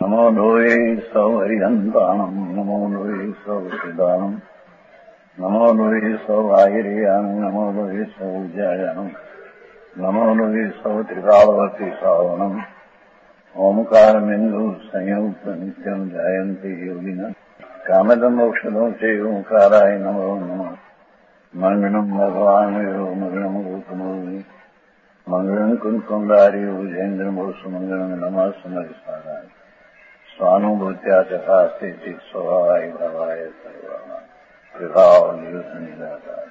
નમો લોહે સૌ હરિહંતાણમ નમો લોહે સૌ સિદ્ધાણમ નમો લોહે સૌ આયર્યાણમ નમો લોહે સૌ જયાણમ નમો લોહે સૌ ત્રિકાળવતી શ્રાવણમ ઓમકારમિંદુ સંયુક્ત નિત્યમ જાયંતી યોગિના કામદમ મોક્ષદો છે ઓંકારાય નમો નમઃ મંગળમ ભગવાન મંગળમ ગોતમોહિ મંગળમ કુંકુંડારી ઉજેન્દ્રમોષ મંગળમ નમઃ સમરિસારાય સ્વાનુભૂત્યા ચકાસ્તે ચિત સ્વભાવાય ભાવાય સર્વાના વિભાવ નિદાતા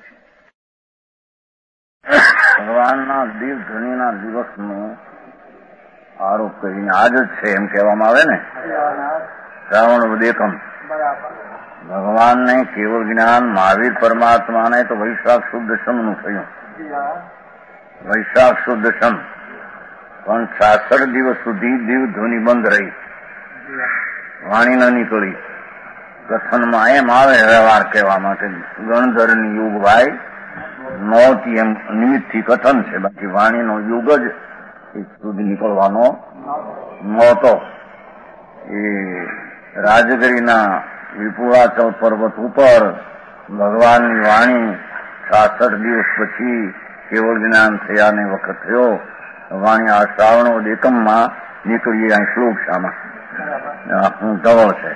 ભગવાનના દિવ ધ્વનિના દિવસનો આરોપ કરીને આજ જ છે એમ કહેવામાં આવે ને શ્રાવણ વદેકમ ભગવાનને કેવળ જ્ઞાન મહાવીર પરમાત્માને તો વૈશાખ સુદ દશમનું થયું વૈશાખ સુદ દશમ પણ 66 દિવસ સુધી દિવ ધ્વનિ બંધ રહી વાણી ન નીકળી કથનમાં એમ આવે વ્યવહાર કહેવા માટે ગણધરની યુગ ભાઈ નહોતી એમ નિમિત્તથી કથન છે બાકી વાણીનો યુગ જ સુધી નીકળવાનો નહોતો એ રાજગીરીના વિપુલાચલ પર્વત ઉપર ભગવાનની વાણી 66 દિવસ પછી કેવળ જ્ઞાન થયાને વખત થયો વાણી આ શ્રાવણો એકમમાં નીકળી અહીં શ્લોક શામાં ધવળ છે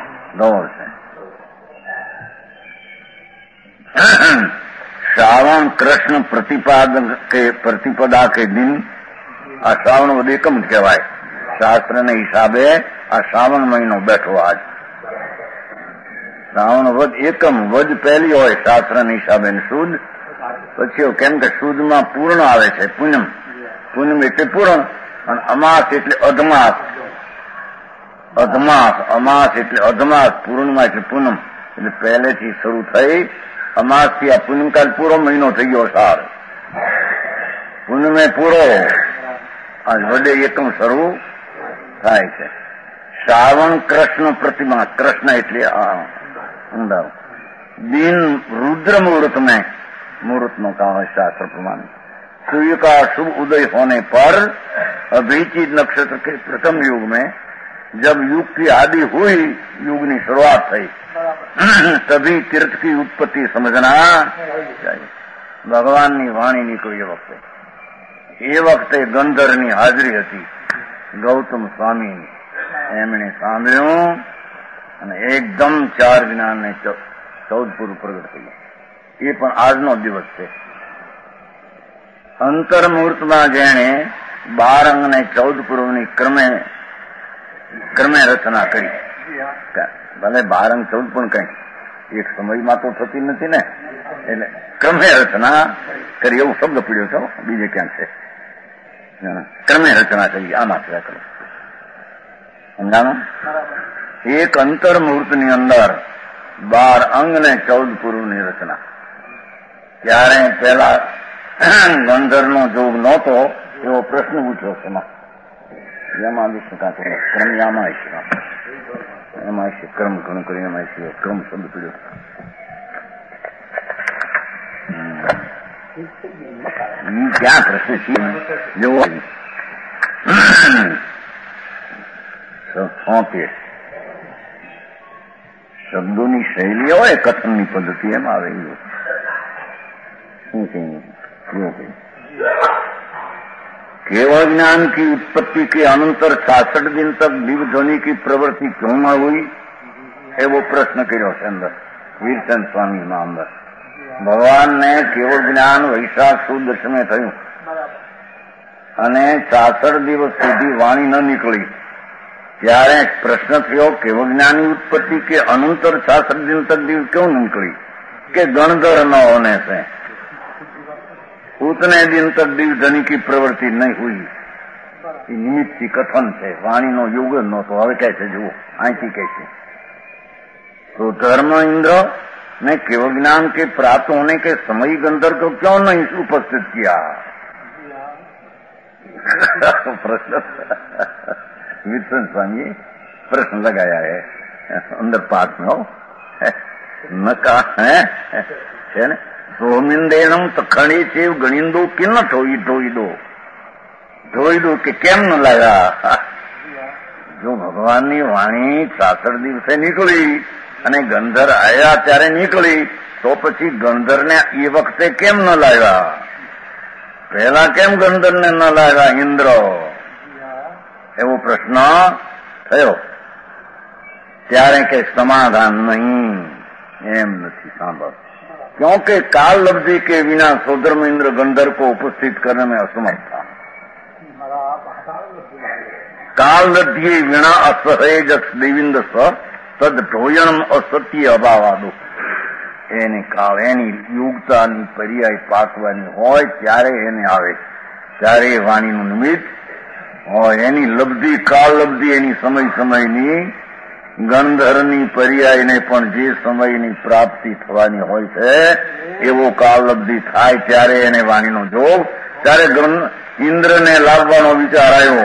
श्रावण कृष्ण प्रतिपदा के दिन આ શ્રાવણ વદ એકમ જ કહેવાય શાસ્ત્રને હિસાબે આ શ્રાવણ મહિનો બેઠો આજ શ્રાવણ વદ એકમ વદ પહેલી હોય શાસ્ત્રના હિસાબે સુદ પછી કેમ કે સુદમાં પૂર્ણ આવે છે પૂનમ એટલે પૂર્ણ અને અમાસ એટલે અધમાસ અમાસ એટલે અધમાસ પૂર્ણિમા એટલે પૂનમ એટલે પહેલેથી શરૂ થઈ અમાસથી આ પૂનમકાલ પૂરો મહિનો થઈ ગયો સાર પૂનમે પૂરો આજ વડે એકમ શરૂ થાય છે શ્રાવણ કૃષ્ણ પ્રતિમા કૃષ્ણ એટલે ઊંડા दिन रुद्र मुहूर्त में मुहूर्त नो कहा है शास्त्र प्रमाण सूर्य का शुभ उदय होने पर अभिजीत नक्षत्र के प्रथम युग में जब युग की आदि हुई युग की शुरुआत थी तभी तीर्थ की उत्पत्ति समझना चाहिए भगवान की वाणी निकली એ વખતે ગંધરની હાજરી હતી ગૌતમ સ્વામી એમણે સાંભળ્યું અને એકદમ 4 જ્ઞાનને 14 પૂરું પ્રગટ કર્યું એ પણ આજનો દિવસ છે અંતર મુહૂર્તમાં જેણે 12 અંગ ને 14 પૂર્વની ક્રમે રચના કરી ભલે 12 અંગ 14 પણ કઈ એક સમયમાં તો થતી નથી ને એટલે ક્રમે રચના કરી એવું શબ્દ પીડ્યો છો બીજે ક્યાંક છે ક્રમે રચના કરી આ માત્ર કરો સમજાણો એક અંતર મુહૂર્તની અંદર 12 અંગ ને 14 પૂર્વની રચના ત્યારે પેલા ગંધર્વનો જોગ નહોતો એવો પ્રશ્ન પૂછ્યો છે એમાં વિષ્ણુકા ક્રમ યામાં છે એમાં છે ક્રમ ઘણું કરીને એમાં છે ક્રમ શબ્દ પીડ્યો ક્યાં પ્રશ્ન છે જેવો શબ્દોની શૈલી હોય કથનની પદ્ધતિ એમ આવે केवल ज्ञान की उत्पत्ति के अनंतर 66 दिन तक दिव्य ध्वनि की प्रवृत्ति क्यों न हुई है वो प्रश्न કર્યો છે અંદર વીરચંદ સ્વામી માં અંદર ભગવાન ને કેવળ જ્ઞાન વૈશાખ સુદ દશમે થયું અને 66 દિવસ સુધી વાણી ન નીકળી ત્યારે પ્રશ્ન થયો કેવળ જ્ઞાની उत्पत्ति के अनंतर 66 दिन तक दिव्य क्यों निकली કે गणधर न होने से उतने दिन तक दिव्य ध्वनि की प्रवृत्ति नहीं हुई निमित्त की कथन છે વાણીનો યુગ જ નહોતો હવે કહે છે જુઓ અહીંથી કહે છે तो धर्म इंद्र ने केवल ज्ञान के प्राप्त होने के समय गंधर्व को क्यों नहीं उपस्थित किया प्रश्न विल्सन स्वामी प्रश्न लगाया है अंदर पाठ में हो न कहा है સોમિંદેણમ તખણી છે ગણિંદો કે ન ધોઈ દો કે કેમ ન લાગ્યા જો ભગવાનની વાણી 66 દિવસે નીકળી અને ગંધર આવ્યા ત્યારે નીકળી, તો પછી ગંધરને એ વખતે કેમ ન લાવ્યા? પહેલા કેમ ગંધરને ન લાવ્યા ઇન્દ્ર? એવો પ્રશ્ન થયો. ત્યારે કે સમાધાન નહીં, એમ નથી. સાંભળ, क्योंकि काल लब्धि के बिना सोधर्म इंद्र गंधर को उपस्थित करने में असमर्थ था. काल लब्धि विना असहज देविंद स तद ઢોયણમ અસત્ય અભાવાદો. એની કાળ, એની યુગતાની પર્યાય પાકવાની હોય ત્યારે એને આવે, ત્યારે એ વાણીનું નિમિત્ત હોય. એની લબ્ધિ, કાળ લબ્ધિ એની સમય સમયની, ગંધરની પર્યાયને પણ જે સમયની પ્રાપ્તિ થવાની હોય છે એવો કાળ લબ્ધિ થાય ત્યારે એને વાણીનો જોગ, ત્યારે ઇન્દ્રને લાવવાનો વિચાર આવ્યો.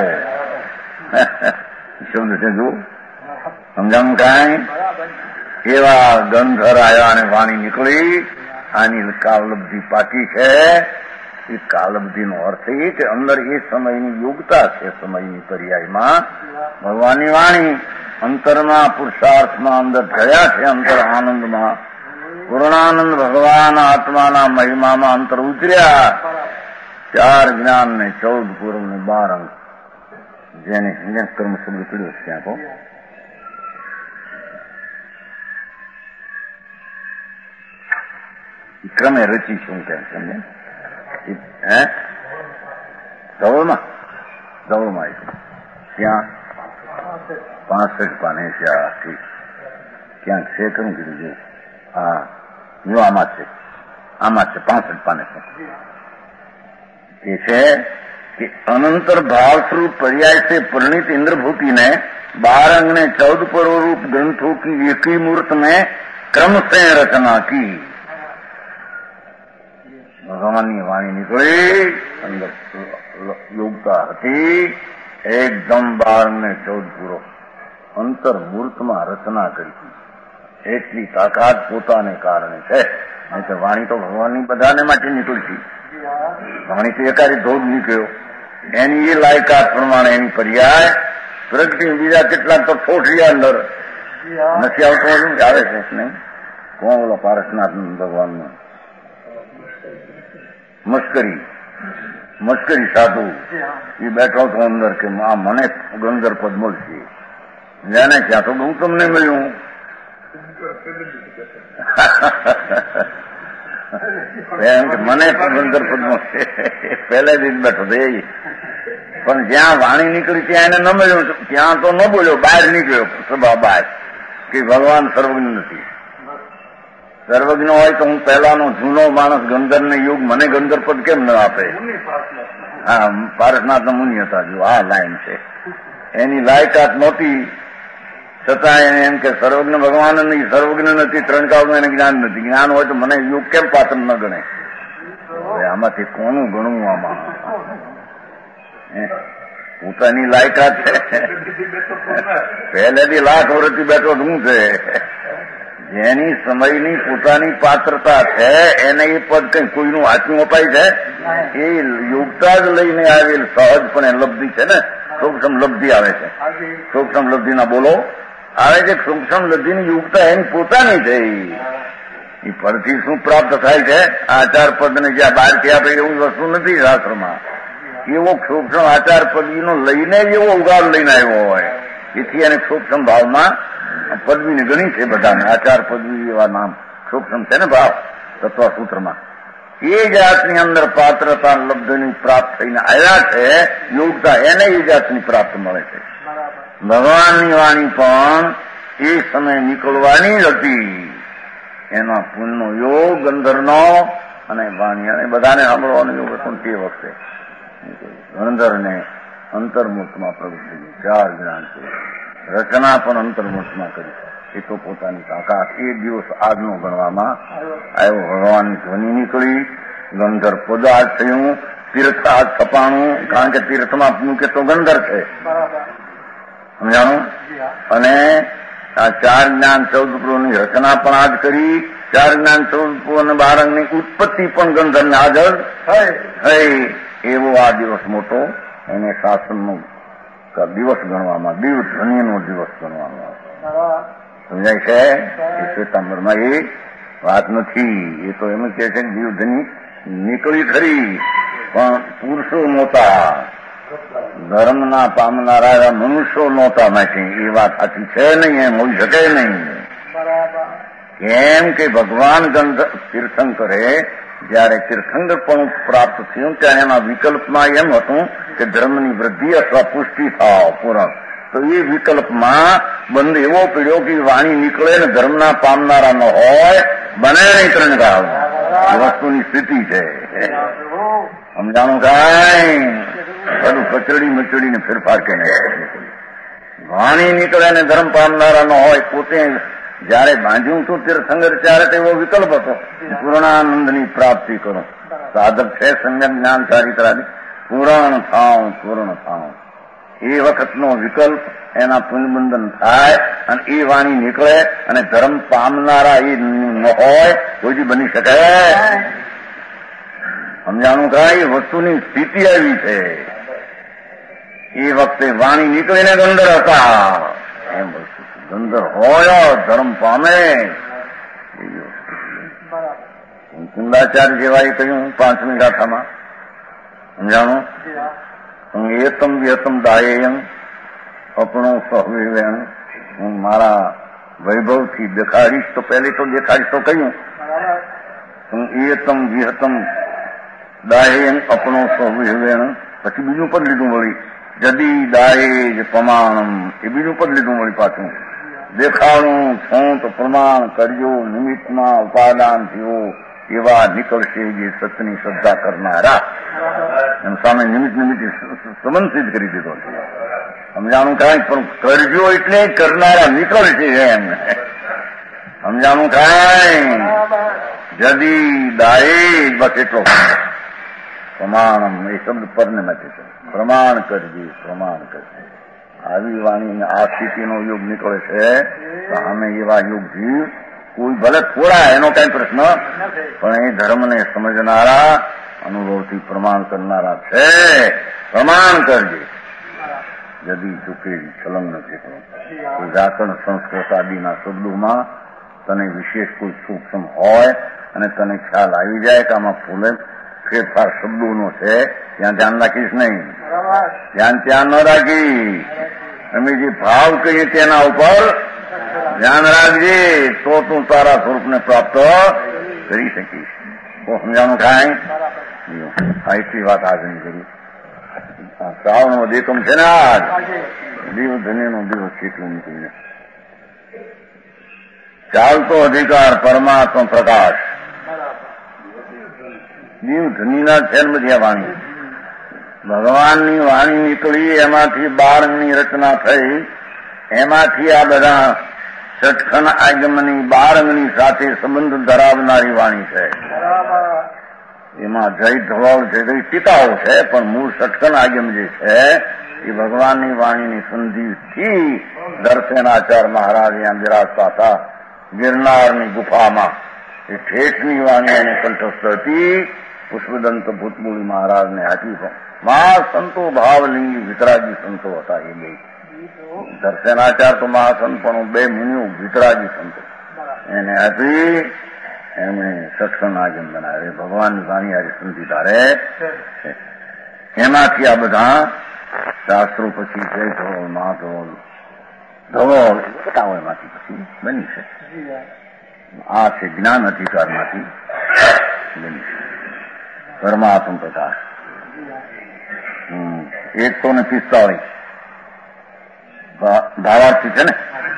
શબ્દ છે જો સમજાવું કાંઈ? એવા ગંધર આવ્યા અને વાણી નીકળી. આની કાલલબ્ધિ પાકી છે. એ કાલલબ્ધિનો અર્થ એ કે અંદર એ સમયની યોગતા છે, સમયની પર્યાયમાં ભગવાનની વાણી અંતરમાં, પુરુષાર્થમાં અંદર ગયા છે. અંતર આનંદમાં, પૂર્ણાનંદ ભગવાન આત્માના મહિમામાં અંતર ઉતર્યા. 4 જ્ઞાન ને 14 પૂર્વ ને 12 અંક, જેને કર્મ શબ્દ પીડ્યો છે ત્યાં કહો. ક્રમે રચી શું કેમ સમજે? હે ધવળમાં ત્યાં 65 પાને છે. ક્યાંક છે કરું કીધું જો. હા જો આમાં છે 65 પાને છે. એ છે कि अनंतर भाव स्वरूप पर्याय से परिणित इंद्रभूति ने 12 अंग ने 14 पर्व रूप ग्रंथों की एक ही मूर्त में क्रम से रचना की. ભગવાનની વાણી નીકળી, અંદર યોગતા હતી, એકદમ 12 ને 14 પૂરો અંતર્મૂર્તમાં રચના કરી. એટલી તાકાત પોતાને કારણે છે. નહીં તો વાણી તો ભગવાનની બધાને માટે નીકળી. વાણી તો એકારી ધોધ નીકળ્યો. એની એ લાયકાત પ્રમાણે એની પર્યાય પ્રગતિ. બીજા કેટલાક તો ઠોઠિયા અંદર નથી આવતો. આવે છે નહીં? કોણ બોલો? પારસનાથ ભગવાનનો મશ્કરી સાધુ એ બેઠો તો અંદર કે આ મને ગંધર પદ મળશે. જાને ક્યાં તો ગૌતમને મળ્યું. મને ગંધર પદ મળશે પહેલેથી જ બેઠો હતો. પણ જ્યાં વાણી નીકળી ત્યાં એને ન મળ્યું. ત્યાં તો ન બોલ્યો, બહાર નીકળ્યો સભા બહાર કે ભગવાન સર્વજ્ઞ નથી. સર્વજ્ઞ હોય તો હું પહેલાનો જૂનો માણસ ગંધરને યુગ મને ગંધર પદ કેમ ન આપે? હા, પારસનાથ મુનિ હતા. જો આ લાઈન છે. એની લાયકાત નહોતી, છતાં એને એમ કે સર્વજ્ઞ ભગવાન નહીં, સર્વજ્ઞ નથી, 3 કાળનું એને જ્ઞાન નથી. જ્ઞાન હોય તો મને યુગ કેમ પાત્ર ન ગણે? આમાંથી કોનું ગણવું? આમાં પોતાની લાયકાત છે. પહેલેથી લાખ વર્ષથી બેઠો શું છે? જેની સમયની પોતાની પાત્રતા છે એને એ પદ કઈ કોઈનું હાથનું અપાય છે? એ યોગતા જ લઈને આવેલ સહજપણે લબ્ધિ છે ને. સૂક્ષ્મ લબ્ધિ આવે છે. સૂક્ષ્મ લબ્ધિના બોલો આવે છે. સૂક્ષ્મ લબ્ધિની યોગતા એની પોતાની છે. એ પરથી શું પ્રાપ્ત થાય છે? આચાર પદને જ્યાં બહારથી આપે એવું વસ્તુ નથી શાસ્ત્રમાં. એવો સૂક્ષ્મ આચાર પદવીનો લઈને જ એવો ઉગાડ લઈને આવ્યો હોય. એથી એને સૂક્ષ્મ ભાવમાં પદવીને ગણી છે બધાને. આચાર પદવી એવા નામ સૂક્ષ્મ છે ને ભાવ તત્વસૂત્રમાં. એ જાતની અંદર પાત્રતા લબ્ધની પ્રાપ્ત થઈને આવ્યા છે. યોગતા એને એ જાતની પ્રાપ્ત મળે છે. ભગવાનની વાણી પણ એ સમય નીકળવાની જ હતી. એના પુણ્યનો યોગ ગંધરનો અને વાણી અને બધાને સાંભળવાનો યોગ હતો તે વખતે. ગંધરને અંતર્મુખમાં પ્રવૃત્તિ 4 જ્ઞાન છે. રચના પણ અંતર્મુખમાં કરી. એ તો પોતાની તાકાત. એ દિવસ આજનો ગણવામાં આવ્યો. ભગવાનની ધ્વનિ નીકળી, ગંધર પદ આજ થયું, તીર્થ આજ છપાણું. કારણ કે તીર્થમાં મૂકે તો ગંધર છે, સમજાણું? અને આ 4 જ્ઞાન 14 પૂર્વની રચના પણ આજ કરી. 4 જ્ઞાન 14 પૂર્વ અને 12 અંગની ઉત્પત્તિ પણ ગંધરને હાજર થઈ. એવો આ દિવસ મોટો એને શાસનનું દિવસ ગણવામાં, દીવ ધ્વનિનો દિવસ ગણવામાં સમજાય છે. એ શ્વેતાંબરમાં એ વાત નથી. એ તો એમ કહે છે કે દીવ ધ્વનિ નીકળી ખરી, પણ પુરુષો નહોતા, ધર્મના પામનારા મનુષ્યો નહોતા નથી. એ વાત સાચી છે નહીં, એમ હોઈ શકે નહીં. કેમ કે ભગવાન તીર્થંકરે જયારે તીર્થંકર પણ પ્રાપ્ત થયું ત્યારે એના વિકલ્પમાં એમ હતું કે ધર્મની વૃદ્ધિ અથવા પુષ્ટિ થાવ પૂરણ. તો એ વિકલ્પમાં બંધ એવો પડ્યો કે વાણી નીકળે ને ધર્મના પામનારા ન હોય, બને નહીં ત્રણ ગાળ. એ વસ્તુની સ્થિતિ છે. સમજાણું કાંઈ બધું કચડી મચડીને ફેરફાર કે વાણી નીકળે ને ધર્મ પામનારા ન હોય. પોતે જયારે બાંધ્યું હતું તીર્થંકર ત્યારે તેવો વિકલ્પ હતો પૂર્ણાનંદની પ્રાપ્તિ કરો. સાધક છે સંયમ જ્ઞાન ચારિત્રાદિ પૂરણ થાવ. એ વખતનો વિકલ્પ એના પુનબંધન થાય અને એ વાણી નીકળે અને ધર્મ પામનારા એ ન હોય કોઈ બની શકે. સમજાણું કાંઈ વસ્તુની સ્થિતિ આવી છે. એ વખતે વાણી નીકળીને ગંદર હતા. એમ વસ્તુ ગંદર હોય ધર્મ પામે. કુંડાચાર્ય જેવાએ કહ્યું 5મી ગાથામાં, સમજાણું, એતમ વ્યતમ દાયેયમ અપણો સહવેણ. હું મારા વૈભવથી દેખાડીશ. તો પહેલી તો દેખાડીશ તો કહ્યું એતમ વિહતમ દાયેયમ અપણો સહવેણ. પછી બીજું પદ લીધું વળી જદી દાયે પ્રમાણમ. એ બીજું પદ લીધું વળી પાછું. દેખાડું છું તો પ્રમાણ કર્યો, નિમિત્તમાં ઉપાદાન થયો એવા નીકળશે જે સતની શ્રદ્ધા કરનારા. એમ સામે નિમિત્ત સંબંધ સિદ્ધ કરી દીધો છે. સમજાણું કાંઈ પણ કરજો એટલે કરનારા નીકળશે એમ. સમજાણું કાંઈ જદી દાયે બસ એટલો. પ્રમાણમ એ શબ્દ પરને માટે છે. પ્રમાણ કરજે. આવી વાણી આ સ્થિતિનો યોગ નીકળે છે તો અમે એવા યોગથી કોઈ ભલે થોડા એનો કઈ પ્રશ્ન, પણ એ ધર્મને સમજનારા અનુભવથી પ્રમાણ કરનારા છે. પ્રમાણ કરજે. જદી ચૂકેલી છલંગ નથી. વ્યાકરણ સંસ્કૃત આદિના શબ્દોમાં તને વિશેષ કોઈ સૂક્ષ્મ હોય અને તને ખ્યાલ આવી જાય કે આમાં ફેરફાર શબ્દોનો છે, ત્યાં ધ્યાન રાખીશ નહીં. ત્યાં ન રાખી. અમે જે ભાવ કહીએ તેના ઉપર ધ્યાન રાખજે, તો તું તારા સ્વરૂપને પ્રાપ્ત કરી શકીશ. તો સમજાણું કાંઈ એટલી વાત આજની કરી. શ્રાવણ એકમ છે ને આજ દીવ ધન્યનો દિવસ કેટલું નીકળીને ચાલતો અધિકાર પરમાત્મા પ્રકાશ. દીવ ધનીના છે ને બધી વાણી ભગવાનની વાણી નીકળી, એમાંથી 12 રચના થઈ. એમાંથી આ બધા ષટખંડ આગમની 12 સાથે સંબંધ ધરાવનારી વાણી છે. એમાં જય ધવળ છે, જય ટીકાઓ છે, પણ મૂળ ષટખંડ આગમ જે છે એ ભગવાનની વાણીની સંધિથી દર્શનાચાર મહારાજ ત્યાં બિરાજતા હતા ગિરનારની ગુફામાં. એ ઠેઠની વાણી એને કંઠસ્થ હતી. પુષ્પદંત ભૂતમૂળી મહારાજને આપી પણ મહાસંતો ભાવલિંગી વિતરાગી સંતો હતા. એ બે દર્શનાચાર તો મહાસંત પણ 2 મુનિઓ વિતરાગી સંતો એને આપી. એમણે સત્સંગ આગમ બનાવે. ભગવાનની વાણી આજે સંધિ ધારે. એમાંથી આ બધા શાસ્ત્રો પછી જય ધવળ મહાધવળ ધવળ બતાવો એમાંથી પછી બની છે. આ છે જ્ઞાન અધિકારમાંથી બની છે પરમાત્મ પ્રકાશ. 145 ભાવાર્થી છે ને.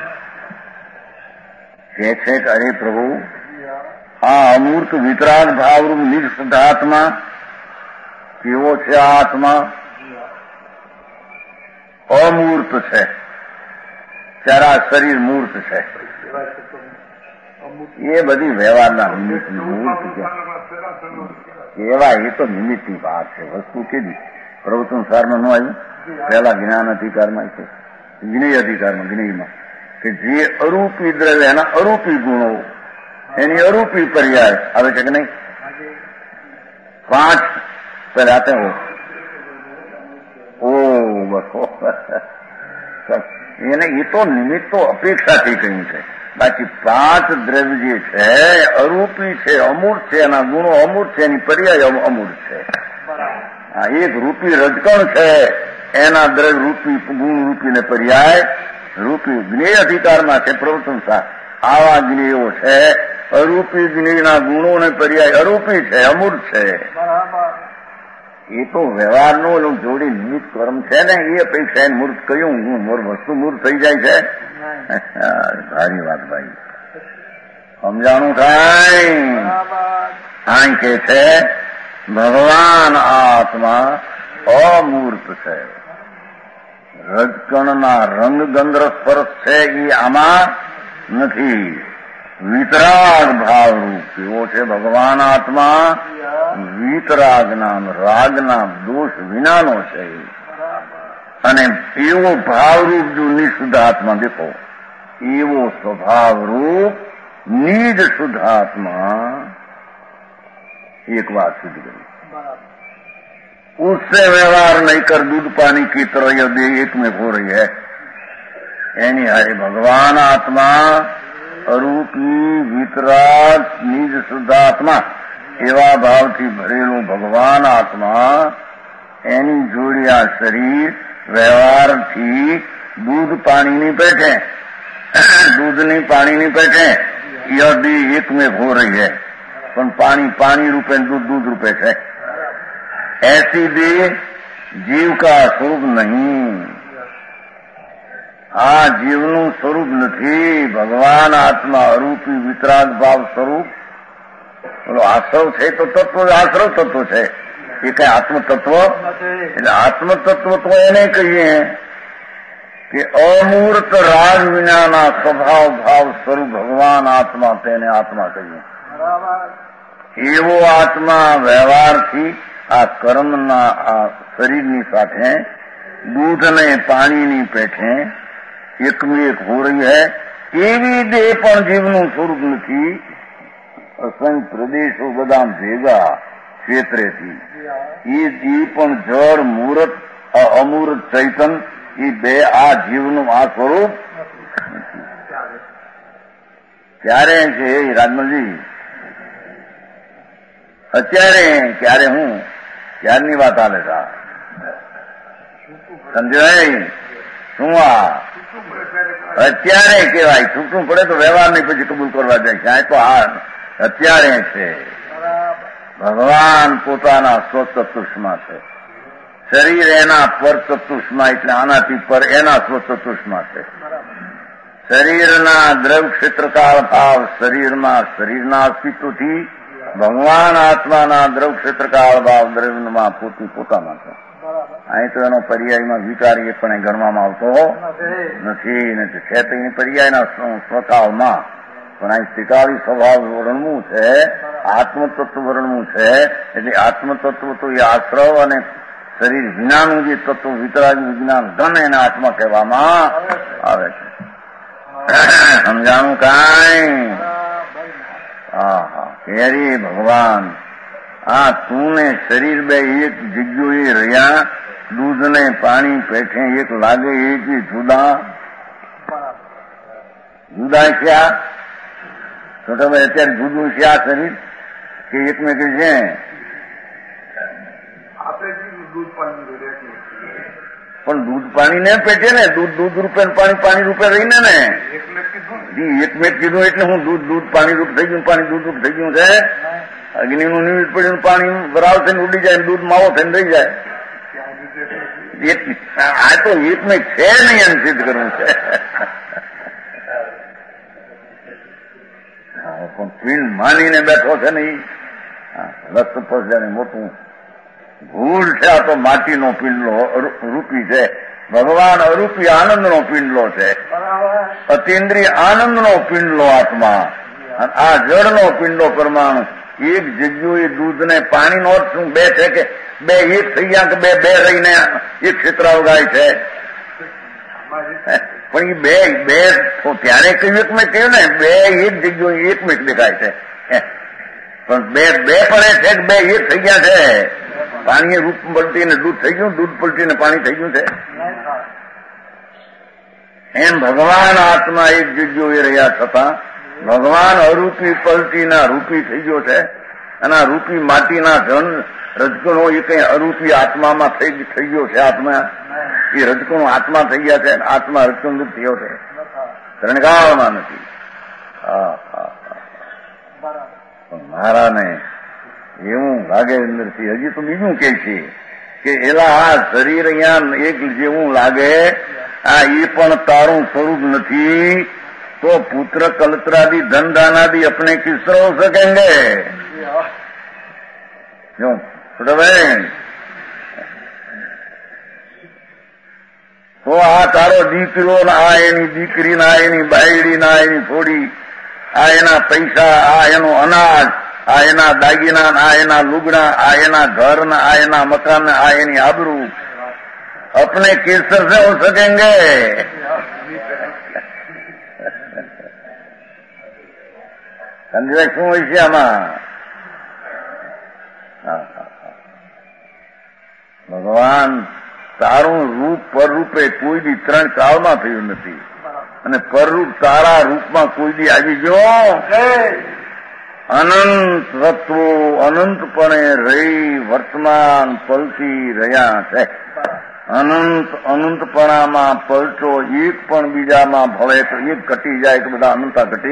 કે છે કે અરે પ્રભુ આ અમૂર્ત વિતરાગ ભાવરૂપ નિજ શુદ્ધાત્મા કેવો છે? આ આત્મા અમૂર્ત છે, ચારા શરીર મૂર્ત છે. એ બધી વ્યવહારના નિમિત્તની મૂર્ત કેવાય. એ તો નિમિત્તની વાત છે. વસ્તુ કેવી પ્રવચન સારમાં ન આવ્યું પહેલા જ્ઞાન અધિકારમાં છે, જ્ઞેય અધિકારમાં જ્ઞેયમાં કે જે અરૂપી દ્રવ્ય એના અરૂપી ગુણો એની અરૂપી પર્યાય આવે છે કે નહીં? 5 પહેલા આતે હો બસો એને એ તો નિમિત્ત તો અપેક્ષાથી કહ્યું છે. બાકી 5 દ્રવ્ય જે છે અરૂપી છે, અમૂર્ત છે, એના ગુણો અમૂર્ત છે, એની પર્યાય અમૂર્ત છે. આ એક રૂપી રજકણ છે, એના દ્રવ્ય રૂપી ગુણ રૂપીને પર્યાય રૂપી જ્ઞેય અધિકારમાં છે પ્રવચનતા. આવા જ્ઞેયો છે અરૂપી જ્ઞેયના ગુણો ને પર્યાય અરૂપી છે, અમૂર્ત છે. એ તો વ્યવહારનું જોડી નિમિત્ત કર્મ છે ને, એ અપેક્ષા એને મૂર્ત કહ્યું. વસ્તુ મૂર્ત થઈ જાય છે. સારી વાત ભાઈ, સમજાણું થાય. આ કે છે ભગવાન આત્મા અમૂર્ત છે. રજકણના રંગ ગંધ સ્પર્શ છે એ આમાં નથી. વિતરાગ ભાવરૂપ એવો છે ભગવાન આત્મા. વિતરાગના રાગના દોષ વિનાનો છે. અને એવો ભાવરૂપ જો નિશુદ્ધ આત્મા દેખો, એવો સ્વભાવરૂપ નિજ શુદ્ધ આત્મા. एक बात सिद्ध करी, उससे व्यवहार नहीं कर दूध पानी की तरह यदि एक में हो रही है. यानी हरे भगवान आत्मा अरूपी वितराग निज शुद्धात्मा एवा भावથી ભરેલું ભગવાન આત્મા, એની જોડી આ શરીર વ્યવહારથી દૂધ પાણીની પેઠે, દૂધની પાણીની પેઠે यदि एक में हो रही है, પણ પાણી પાણી રૂપે, દૂધ દૂધ રૂપે છે. ऐसी भी जीव का स्वरूप नहीं. આ જીવનું સ્વરૂપ નથી. ભગવાન આત્મા અરૂપી વિતરાગ ભાવ સ્વરૂપ. બોલો આશ્રવ છે તો તત્વ આશ્રવ તત્વ છે, એ કઈ આત્મતત્વ. એટલે આત્મતત્વ તો એને કહીએ કે અમૂર્ત રાગ વિનાના સ્વભાવ ભાવ સ્વરૂપ ભગવાન આત્મા, તેને આત્મા કહીએ. એવો આત્મા વ્યવહારથી આ કર્મના આ શરીરની સાથે દૂધને પાણીની પેઠે એકનું એક હો રહી હૈ. એવી દેહ પણ જીવનું સ્વરૂપ નથી. અસંખ્ય પ્રદેશો બધા ભેગા ક્ષેત્રેથી એ પણ જળ મૂર્ત અમૂર્ત ચૈતન, એ બે આ જીવનું આ સ્વરૂપ નથી. ત્યારે છે રાજમલજી, અત્યારે ક્યારે હું ક્યારની વાત હાલે છે સમજાય શું? આ અત્યારે કેવાય. છૂટું પડે તો વ્યવહાર નહીં પછી કબૂલ કરવા જાય. ક્યાંય તો આ અત્યારે છે. ભગવાન પોતાના સ્વચતુષ્માં છે, શરીર એના પર ચતુષ્માં, એટલે આનાથી પર એના સ્વચતુષ્માં છે. શરીરના દ્રવ્ય ક્ષેત્રકાળ ભાવ શરીરમાં શરીરના અસ્તિત્વથી, ભગવાન આત્માના દ્રવ્ય ક્ષેત્રકાળ ભાવ દ્રવ્યમાં પોતામાં છે. અહીં તો એનો પર્યાયમાં વિકાર એ પણ ગણવામાં આવતો નથી. છે તો એની પર્યાયના સ્વભાવમાં, પણ અહીં ત્રિકાળી સ્વભાવ વર્ણવું છે, આત્મતત્વ વર્ણવું છે. એટલે આત્મતત્વ તો એ આશ્રવ અને શરીર વિનાનું જે તત્વ વિતરાગ વિજ્ઞાન ધન એને આત્મા કહેવામાં આવે છે. સમજાણું કાંઈ? હા કેરી ભગવાન, આ તું ને શરીર બે એક જગ્યાએ રહ્યા, દૂધ ને પાણી પેઠે એક લાગે એ કે જુદા જુદા ક્યાં? તો તમે અત્યારે જુદું છે આ શરીર કે એકમેક છે? પણ દૂધ પાણી ને પેટે ને, દૂધ દૂધ રૂપે પાણી પાણી રૂપે રહીને ને. એકમેક કીધું એટલે હું દૂધ દૂધ પાણી રૂપ થઈ ગયું, પાણી દૂધ રૂપ થઈ ગયું છે. અગ્નિનું નિમિત્ત પડ્યું, પાણી વરાળ થઈને ઉડી જાય, દૂધ માવો થઈને રહી જાય. આ તો એકમેક છે નહીં, એમ સિદ્ધ કરવું છે. પણ પિંડ માનીને બેઠો છે ને, રસ્ત પર જાણે મોટું ભૂલ છે. આ તો માટીનો પિંડલો રૂપી છે. ભગવાન અરૂપી આનંદનો પિંડલો છે, અતિન્દ્રિય આનંદનો પિંડલો આત્મા. અને આ જળનો પિંડો પરમાણુ એક જગ્યાએ દૂધ ને પાણીનો અર્થ શું? બે છે કે બે એક થઈ ગયા કે બે બે રહીને એક ક્ષેત્ર અવગાય છે? પણ એ બે બે ત્યારે કહ્યું એક મેં કહ્યું ને, બે એક જગ્યાએ એકમેક દેખાય છે. પણ બે બે પડે છે કે બે એક થઈ ગયા છે? પાણી રૂપ પલટીને દૂધ થઈ ગયું, દૂધ પલટીને પાણી થઈ ગયું છે. એમ ભગવાન આત્મા એક જગ્યાએ રહ્યા છતાં ભગવાન અરૂપી પલટીના રૂપી થઈ ગયો છે. અને આ રૂપી માટીના ધન રજકણો એ કઈ અરૂપી આત્મામાં થઈ ગયો છે. આત્મા એ રજકણો આત્મા થઈ ગયા છે. આત્મા રજકણરૂપ થયો છે, ત્રણકાળમાં નથી. મારાને એવું લાગે અંદરથી. હજી તો બીજું કે છે કે એલા આ શરીર અહીંયા એક જેવું લાગે, આ એ પણ તારું સ્વરૂપ નથી. તો પુત્ર કલત્રાદि ધન દાનાદि अपने किस तरह हो सकेंगे? क्यों બેન? તો આ તારો દીકરો ના, આ એની દીકરી ના, એની બાયડી ના, એની થોડી, આ એના પૈસા, આ એનો અનાજ, આ એના દાગીના, આ એના લુગડા, આ એના ઘર, આ એના મકાન, આ એની આબરૂ अपने किस तरह से हो सकेंगे? સમજાય શું હોય છે આમાં? ભગવાન તારું રૂપ પરરૂપે કોઈ દી ત્રણ કાળમાં થયું નથી, અને પરરૂપ તારા રૂપમાં કોઈ દી આવી ગયો. અનંત તત્વો અનંતપણે રહી વર્તમાન પલટી રહ્યા છે. અનંતપણામાં પલટો એક પણ બીજામાં ભળે તો એક ઘટી જાય તો બધા અનંતા ઘટે.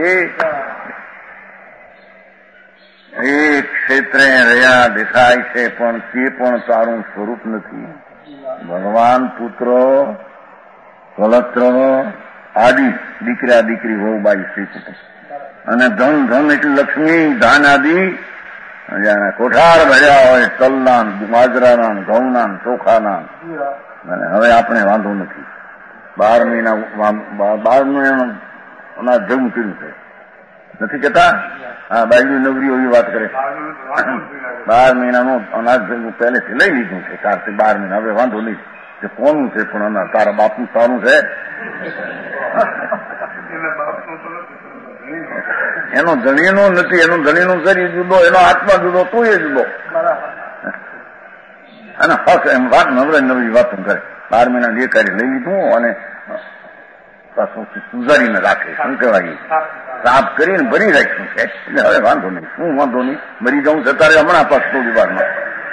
એક ક્ષેત્રે રહ્યા દેખાય છે, પણ તે પણ તારું સ્વરૂપ નથી. ભગવાન પુત્ર કલત્ર આદિ દીકરા દીકરી વહુ બાઈ શ્રી, અને ધન ધન એટલે લક્ષ્મી ધાન આદિ કોઠાર ભર્યા હોય, તલના, બાજરાના, ઘઉંના, ચોખાના. અને હવે આપણે વાંધો નથી. 12 મહિનાનું અનાજ જવું કર્યું છે, નથી કેતા? હા, બાજુ નવરીઓ એવી વાત કરે. 12 મહિનાનું અનાજ પહેલેથી લઈ લીધું છે, 4 થી 12 મહિના. હવે વાંધો નહીં કે કોનું છે, પણ તારા બાપનું તારું છે. એનો ધણીનો નથી, એનું ધણીનું શરીર જુદો, એનો આત્મા જુદો, તું એ જુદો. અને હક એમ વાત નવરી વાત કરે. 12 મહિના જે કાર્ય લઈ લીધું અને સુધારીને રાખે, શું કહેવાય, સાફ કરીને ભરી રાખ્યું છે. એટલે હવે વાંધો નહીં, શું વાંધો નહીં, મરી જવું છે તારે હમણાં પાસ થોડી વારમાં.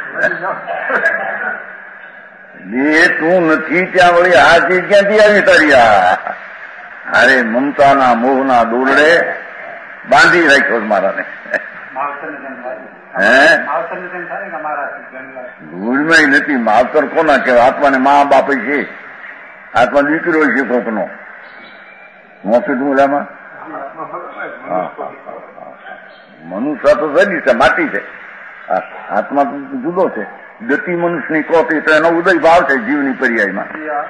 જે તું નથી ત્યાં વળી આ ચીજ ક્યાંથી આવી તારી? અરે મમતાના મોહના દોરડે બાંધી રાખ્યો મારાને. ધૂળમાં નથી. માવતર કોના કહેવાય? આત્માને મા બાપ છે. આત્મા દીકરો છે કોકનો. મોકલી દઉં એમાં મનુષ્ય તો સજી છે, માટી છે. આત્મા તો જુદો છે. ગતિ મનુષ્યની કોટી તો એનો ઉદય ભાવ છે જીવની પર્યાયમાં.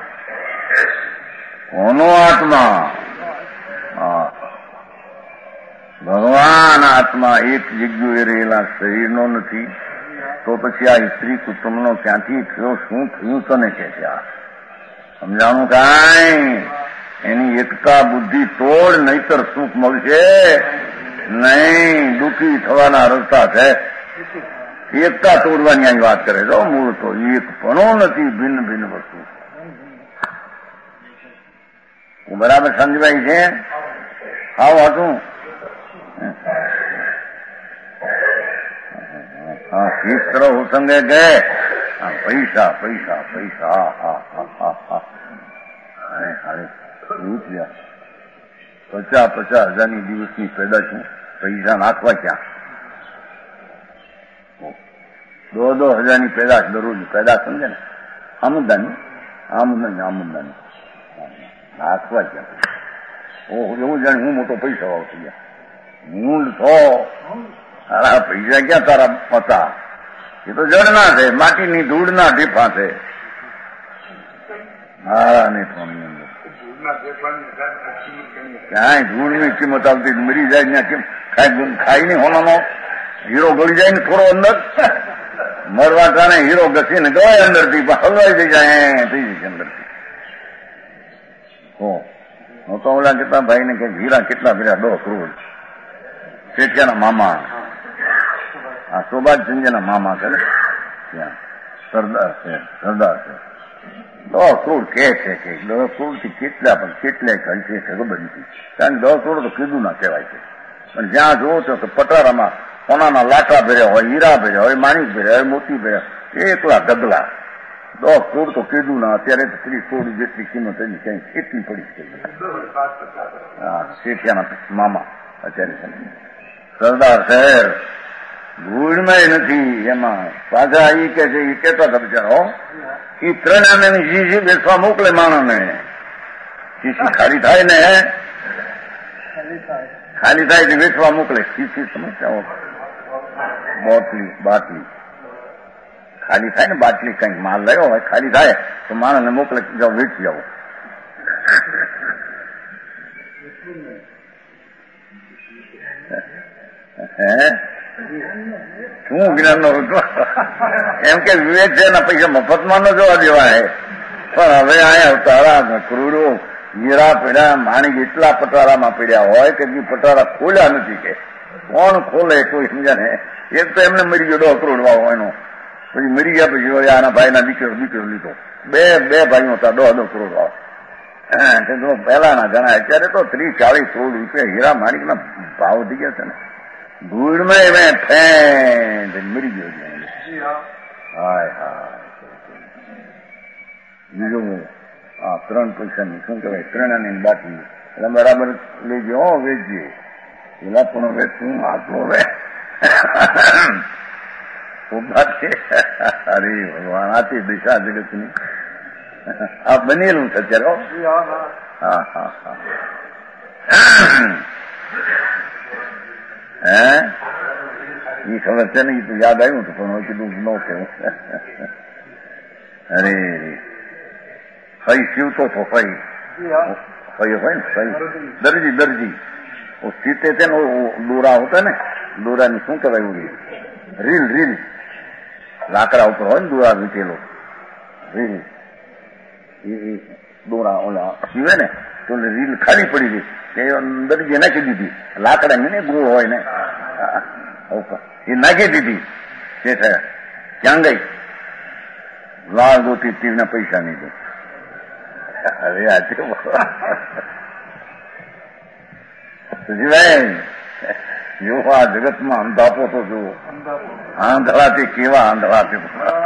કોનો આત્મા? ભગવાન આત્મા એક જગ્યાએ રહેલા શરીરનો નથી. તો પછી આ સ્ત્રી કુટુંબનો ક્યાંથી થયો? શું થયું તને કે છે? સમજાણું કાંઈ? એની એકતા બુદ્ધિ તોડ, નહીતર સુખ મળશે નહીં. દુઃખી થવાના રસ્તા છે. એકતા તોડવાની અહીં વાત કરે છે. મૂળ તો એક પણ નથી, ભિન્ન ભિન્ન વસ્તુ. બરાબર સમજવાય છે? આવું હતું. हाँ, किस तरह हो संगे गए? पैसा पैसा पैसा. અરે રૂપિયા 50,000 દિવસની પેદા છું. પૈસા નાખવા ક્યાં? 2,000 પેદાશ દરરોજ. પેદા સમજે ને? આમદાની નાખવા ક્યાં? ઓહ, એવું જાણે હું મોટો પૈસા વાળો થઈ ગયા. મૂળ છો. આ પૈસા ક્યાં તારા પતા? એ તો જળના છે, માટીની ધૂળના ઢીફા છે. મારા ને થોડી અંદર ક્યાંય ધૂળની કિંમત આવતી મરી જાય ત્યાં ખાઈ નહીં હોવાનો હીરો ગળી જાય ને થોડો અંદર મરવા કારણે હીરો ઘસીને ગવાય અંદરથી, હલવાઈ થઈ જાય, થઈ જશે અંદરથી. હું તો ઓલા કેટલા ભાઈ ને કે હીરા કેટલા ભર્યા? 10 કરોડ. શેઠિયાના મામા, આ શોભાજ સંજયના મામા કરે ત્યાં સરદાર છે 10 કરોડ કે છે કે 10 કરોડ થી કેટલા પણ કેટલાય ખર્ચે છે ખબર નથી. કારણ કે 10 કરોડ તો કીધું ના કહેવાય છે. પણ જ્યાં જોવો છો કે પટારામાં સોનાના લાકડા ભર્યા હોય, હીરા ભર્યા હોય, માણિક ભર્યા હોય, મોતી ભર્યા, એકલા ઢગલા. 10 કરોડ તો કીધું ના. અત્યારે તો 30 કરોડ જેટલી કિંમત એની કઈ કેટલી પડી છે. હા, શેઠિયાના મામા અત્યારે સરદાર શહેર ભૂલમાં નથી. એમાં પાછા એ કે છે, એ કેતા હતા બિચારો, એ 3 MM શીશી બેસવા મોકલે માણસને. શીશી ખાલી થાય ને, ખાલી થાય તો વેચવા મોકલે. શીશી સમજ્યા? બાટલી ખાલી થાય ને, બાટલી કઈક માલ લાવ્યો હોય, ખાલી થાય તો માણસને મોકલે, જાઓ વેચી આવો. શું જ્ઞાન નો એમ કે વિવેક છે એના પૈસા મફતમાં ન જોવા દેવાય. પણ હવે અહીંયા તારા કરોડો હીરા પડ્યા, માણિક એટલા પટારામાં પડ્યા હોય કે જે પટારા ખોલ્યા નથી. કે કોણ ખોલે કોઈ સમજ્યા ને? એક તો એમને મરી ગયો 10 કરોડ વાળો એનો, પછી મરી ગયા પછી આના ભાઈના દીકરો લીધો. બે ભાઈઓ હતા 10 કરોડ વાળો. પહેલાના ઘણા, અત્યારે તો 30-40 કરોડ રૂપિયા હીરા માણિકના ભાવ થઈ ગયા છે ને. ધૂળમાં મેં ફેંદ મરી ગયો. હાય હા. બીજું 3 પૈસાની શું કહેવાય, 3 આની બાકી એટલે બરાબર લેજો, વેચીએ. પેલા પણ હવે શું આપો હવે છે. અરે ભગવાન, આથી દિશા જગતની આ બનેલું છે અત્યારે. હા. એ ખબર છે ને, એ તો યાદ આવ્યું હતું પણ કીધું ન કહેવું. અરે ફઈ સીવતો તો ફઈ હોય ને, ફઈ દરજી સીતે છે ને, દોરા હોતા ને, દોરાની શું કહેવાય, રીલ લાકડા ઉપર હોય ને દોરા વીટેલો, રીલ એ દોરા ઓલા સીવે ને તો રીલ ખાલી પડી ગઈ, તે દરજીએ નાખી દીધી. લાકડા ને ગોળ હોય ને, એ નાખી દીધી. તે થયા ક્યાં ગઈ? લાલ ગોતી તીરના પૈસા નહીં દો. અરે આજે જીવાય જો આ જગતમાં અંધાપો તો જુઓ, આંધળાથી કેવા આંધળાથી.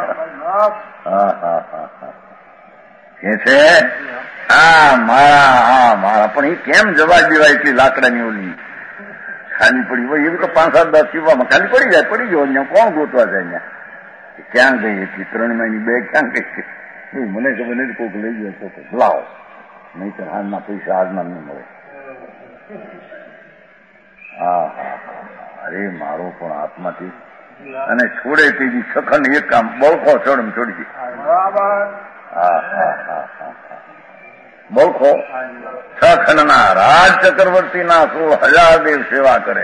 કે છે મારા પણ એ કેમ જવા દેવાય છે? લાકડાની ઓલી ખાલી પડી હોય એવી તો 5-7-10 સીવવામાં ખાલી પડી જાય, પડી ગયો. અહીંયા કોણ ગોતવા જાય? અહીંયા ક્યાં ગઈ હતી? 3 મહિની બેગ ક્યાં ગઈ છે? મને ખબર નથી. કોઈક લઈ ગયો તો લાવો, નહીં તો હાલના પૈસા આજના નહીં મળે. અરે મારો પણ હાથમાંથી અને છોડે તેજી સખન એક કામ બળખો છોડ છોડી દી. બળખો સખનના રાજ ચક્રવર્તીના 16,000 દેવ સેવા કરે.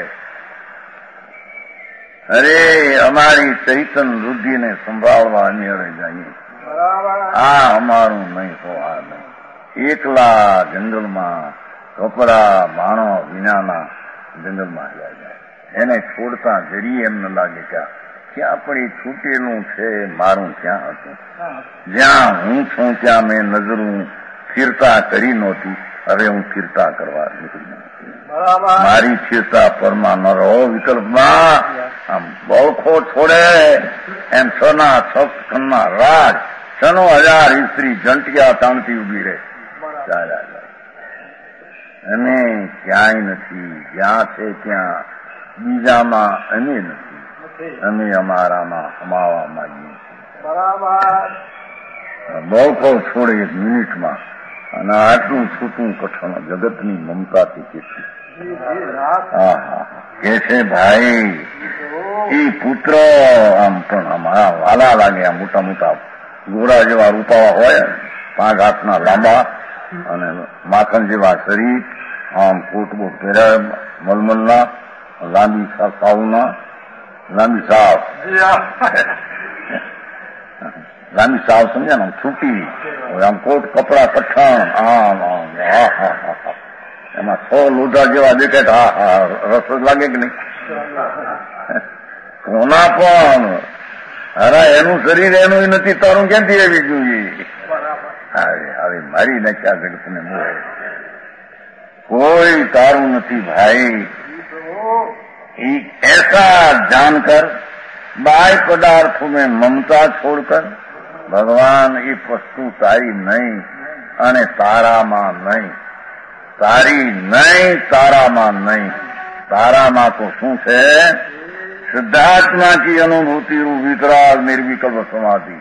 અરે અમારી ચૈતન વૃદ્ધિને સંભાળવા અન્ય જઈએ. અમારું નહીં તો આ નહીં. એકલા જંગલમાં કપડા બાણો વિનાના જંગલમાં હલ્યા જાય. એને છોડતા જરી એમ ન લાગે કે ક્યાં પણ એ છૂટેલું છે, મારું ક્યાં હતું. જ્યાં હું છું ત્યાં મેં નજરું સ્થિરતા કરી નહોતી, હવે હું સ્થિરતા કરવા નીકળી. મારી સ્થિરતા પરમાં ન રહો, વિકલ્પમાં આમ બળખો છોડે એમ સના સત્કના રાજ 96,000 સ્ત્રી જંટિયા તાણતી ઉભી રહે. અને ક્યાંય નથી, જ્યાં છે ત્યાં બીજામાં અમે નથી, અમે અમારામાં સમાવા માંગીએ છીએ. બળખો છોડે 1 મિનિટમાં, અને આટલું છૂટું કઠણ જગતની મમતાથી કેટલી. કે છે ભાઈ એ પુત્ર આમ પણ અમારા વાલા લાગે. આ મોટા મોટા ગોરા જેવા રૂપાવા હોય, 5 હાથના લાંબા અને માખણ જેવા શરીર, આમ કોટબોટ પહેર્યા મલમલના, લાંબી સાવના, લાંબી સાવ સમજ્યા ને, છૂટી આમ કોટ કપડા કઠણ, આમ એમાં 100 લોઢા જેવા દેખાય. રસ લાગે કે નહીં? કોના પણ હરા એનું શરીર એનું નથી, તારું ક્યાંથી આવી જોઈએ? હવે મારી નાખ્યા જગતને મોહ. કોઈ તારું નથી ભાઈ. ऐसा जानकर बाह्य पदार्थों में ममता छोड़कर भगवान ये वस्तु तारी नहीं અને તારામાં નહીં, તારી નહીં, તારામાં નહીં. તારામાં તો શું છે? શુદ્ધાત્મા की अनुभूति रूप वितराग निर्विकल्प समाधि.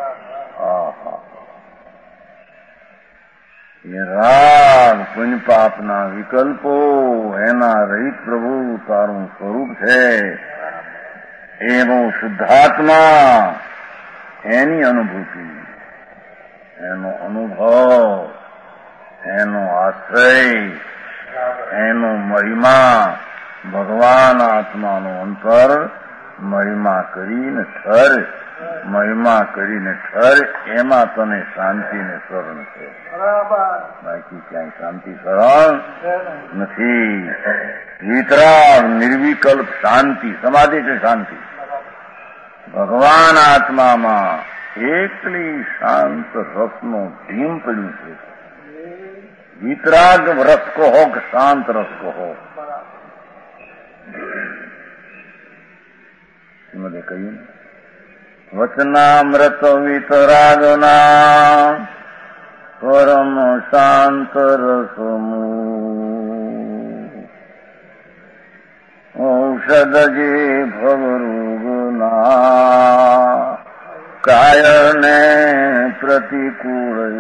ये राग पुण्य पापना विकल्पो एना रहित प्रभु ताરું સ્વરૂપ છે. એવો શુદ્ધાત્મા, એની અનુભૂતિ, એનો અનુભવ, એનો આશ્રય, એનો મહિમા, ભગવાન આત્માનો અંતર મહિમા કરીને ઠર, મહિમા કરીને ઠર, એમાં તને શાંતિ ને શરણ છે. બાકી ક્યાંય શાંતિ શરણ નથી. વિતરાગ નિર્વિકલ્પ શાંતિ, સમાધિ છે શાંતિ. ભગવાન આત્મામાં એકલી શાંત રસનો ભીમ પડ્યું છે. વિતરાગ રસ કહો કે શાંત રસ કહો. એમાં કહ્યું વચનામૃત વિતરાગના પરમ શાંત રસમું ઔષધ જે ભવરોગના કાયરને પ્રતિકૂળ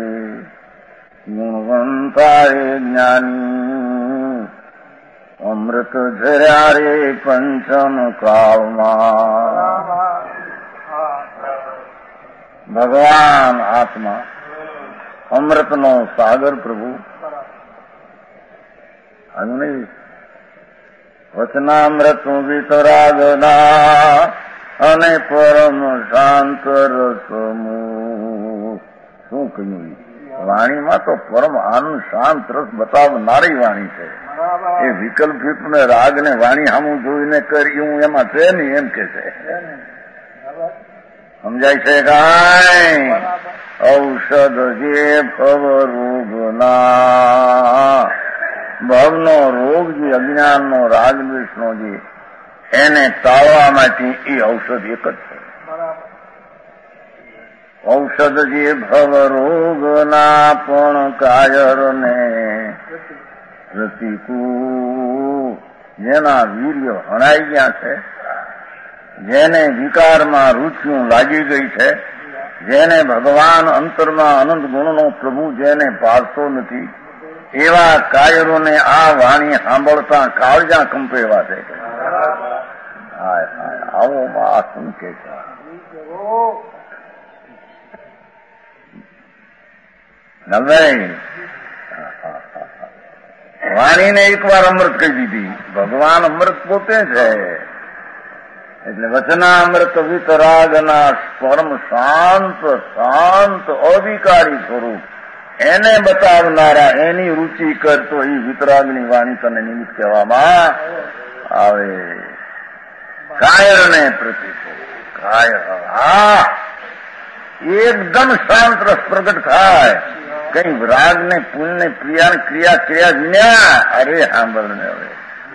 ગુણવંતાએ જ્ઞાની અમૃત ઝર્યા રે પંચમ કાળમાં. ભગવાન આત્મા અમૃતનો સાગર પ્રભુ અને વચનામૃત વિતરાગના અને પરમ શાંત રસમું. શું કહ્યું? વાણીમાં તો પરમ આનંદ શાંત રસ બતાવનારી વાણી છે. એ વિકલ્પ ને રાગ ને વાણી સામું જોઈને કર્યું એમાં છે નહીં એમ કે છે. સમજાય છે કાંઈ? ઔષધ જે ભવ રોગના, ભવનો રોગ જે અજ્ઞાનનો રાગ દ્વેષનો જે એને ટાળવા માટે એ ઔષધ એક જ છે. ઔષધ જે ભવ રોગના પણ કાયરને પ્રતિકૂળ, જેના વીર્ય હણાઈ ગયા છે, જેને વિકારમાં રુચિયું લાગી ગઈ છે, જેને ભગવાન અંતરમાં અનંત ગુણનો પ્રભુ જેને પારતો નથી, એવા કાયરોને આ વાણી સાંભળતા કાળજા કંપે એવા છે. હાય હાય, આવો આ શું કે છે? વાણીને એકવાર અમૃત કહી દીધી. ભગવાન અમૃત પોતે છે. એટલે વચનામૃત વિતરાગના પરમ શાંત શાંત અવિકારી સ્વરૂપ એને બતાવનારા, એની રુચિ કરતો એ વિતરાગની વાણી તને નિમિત્ત કહેવામાં આવે. કાયરને પ્રતિકૂળ, કાયર એકદમ શાંત રસ પ્રગટ થાય. કઈ રાગ ને પુણ્ય ને ક્રિયા ક્રિયા વિના. અરે સાંભળ ને હવે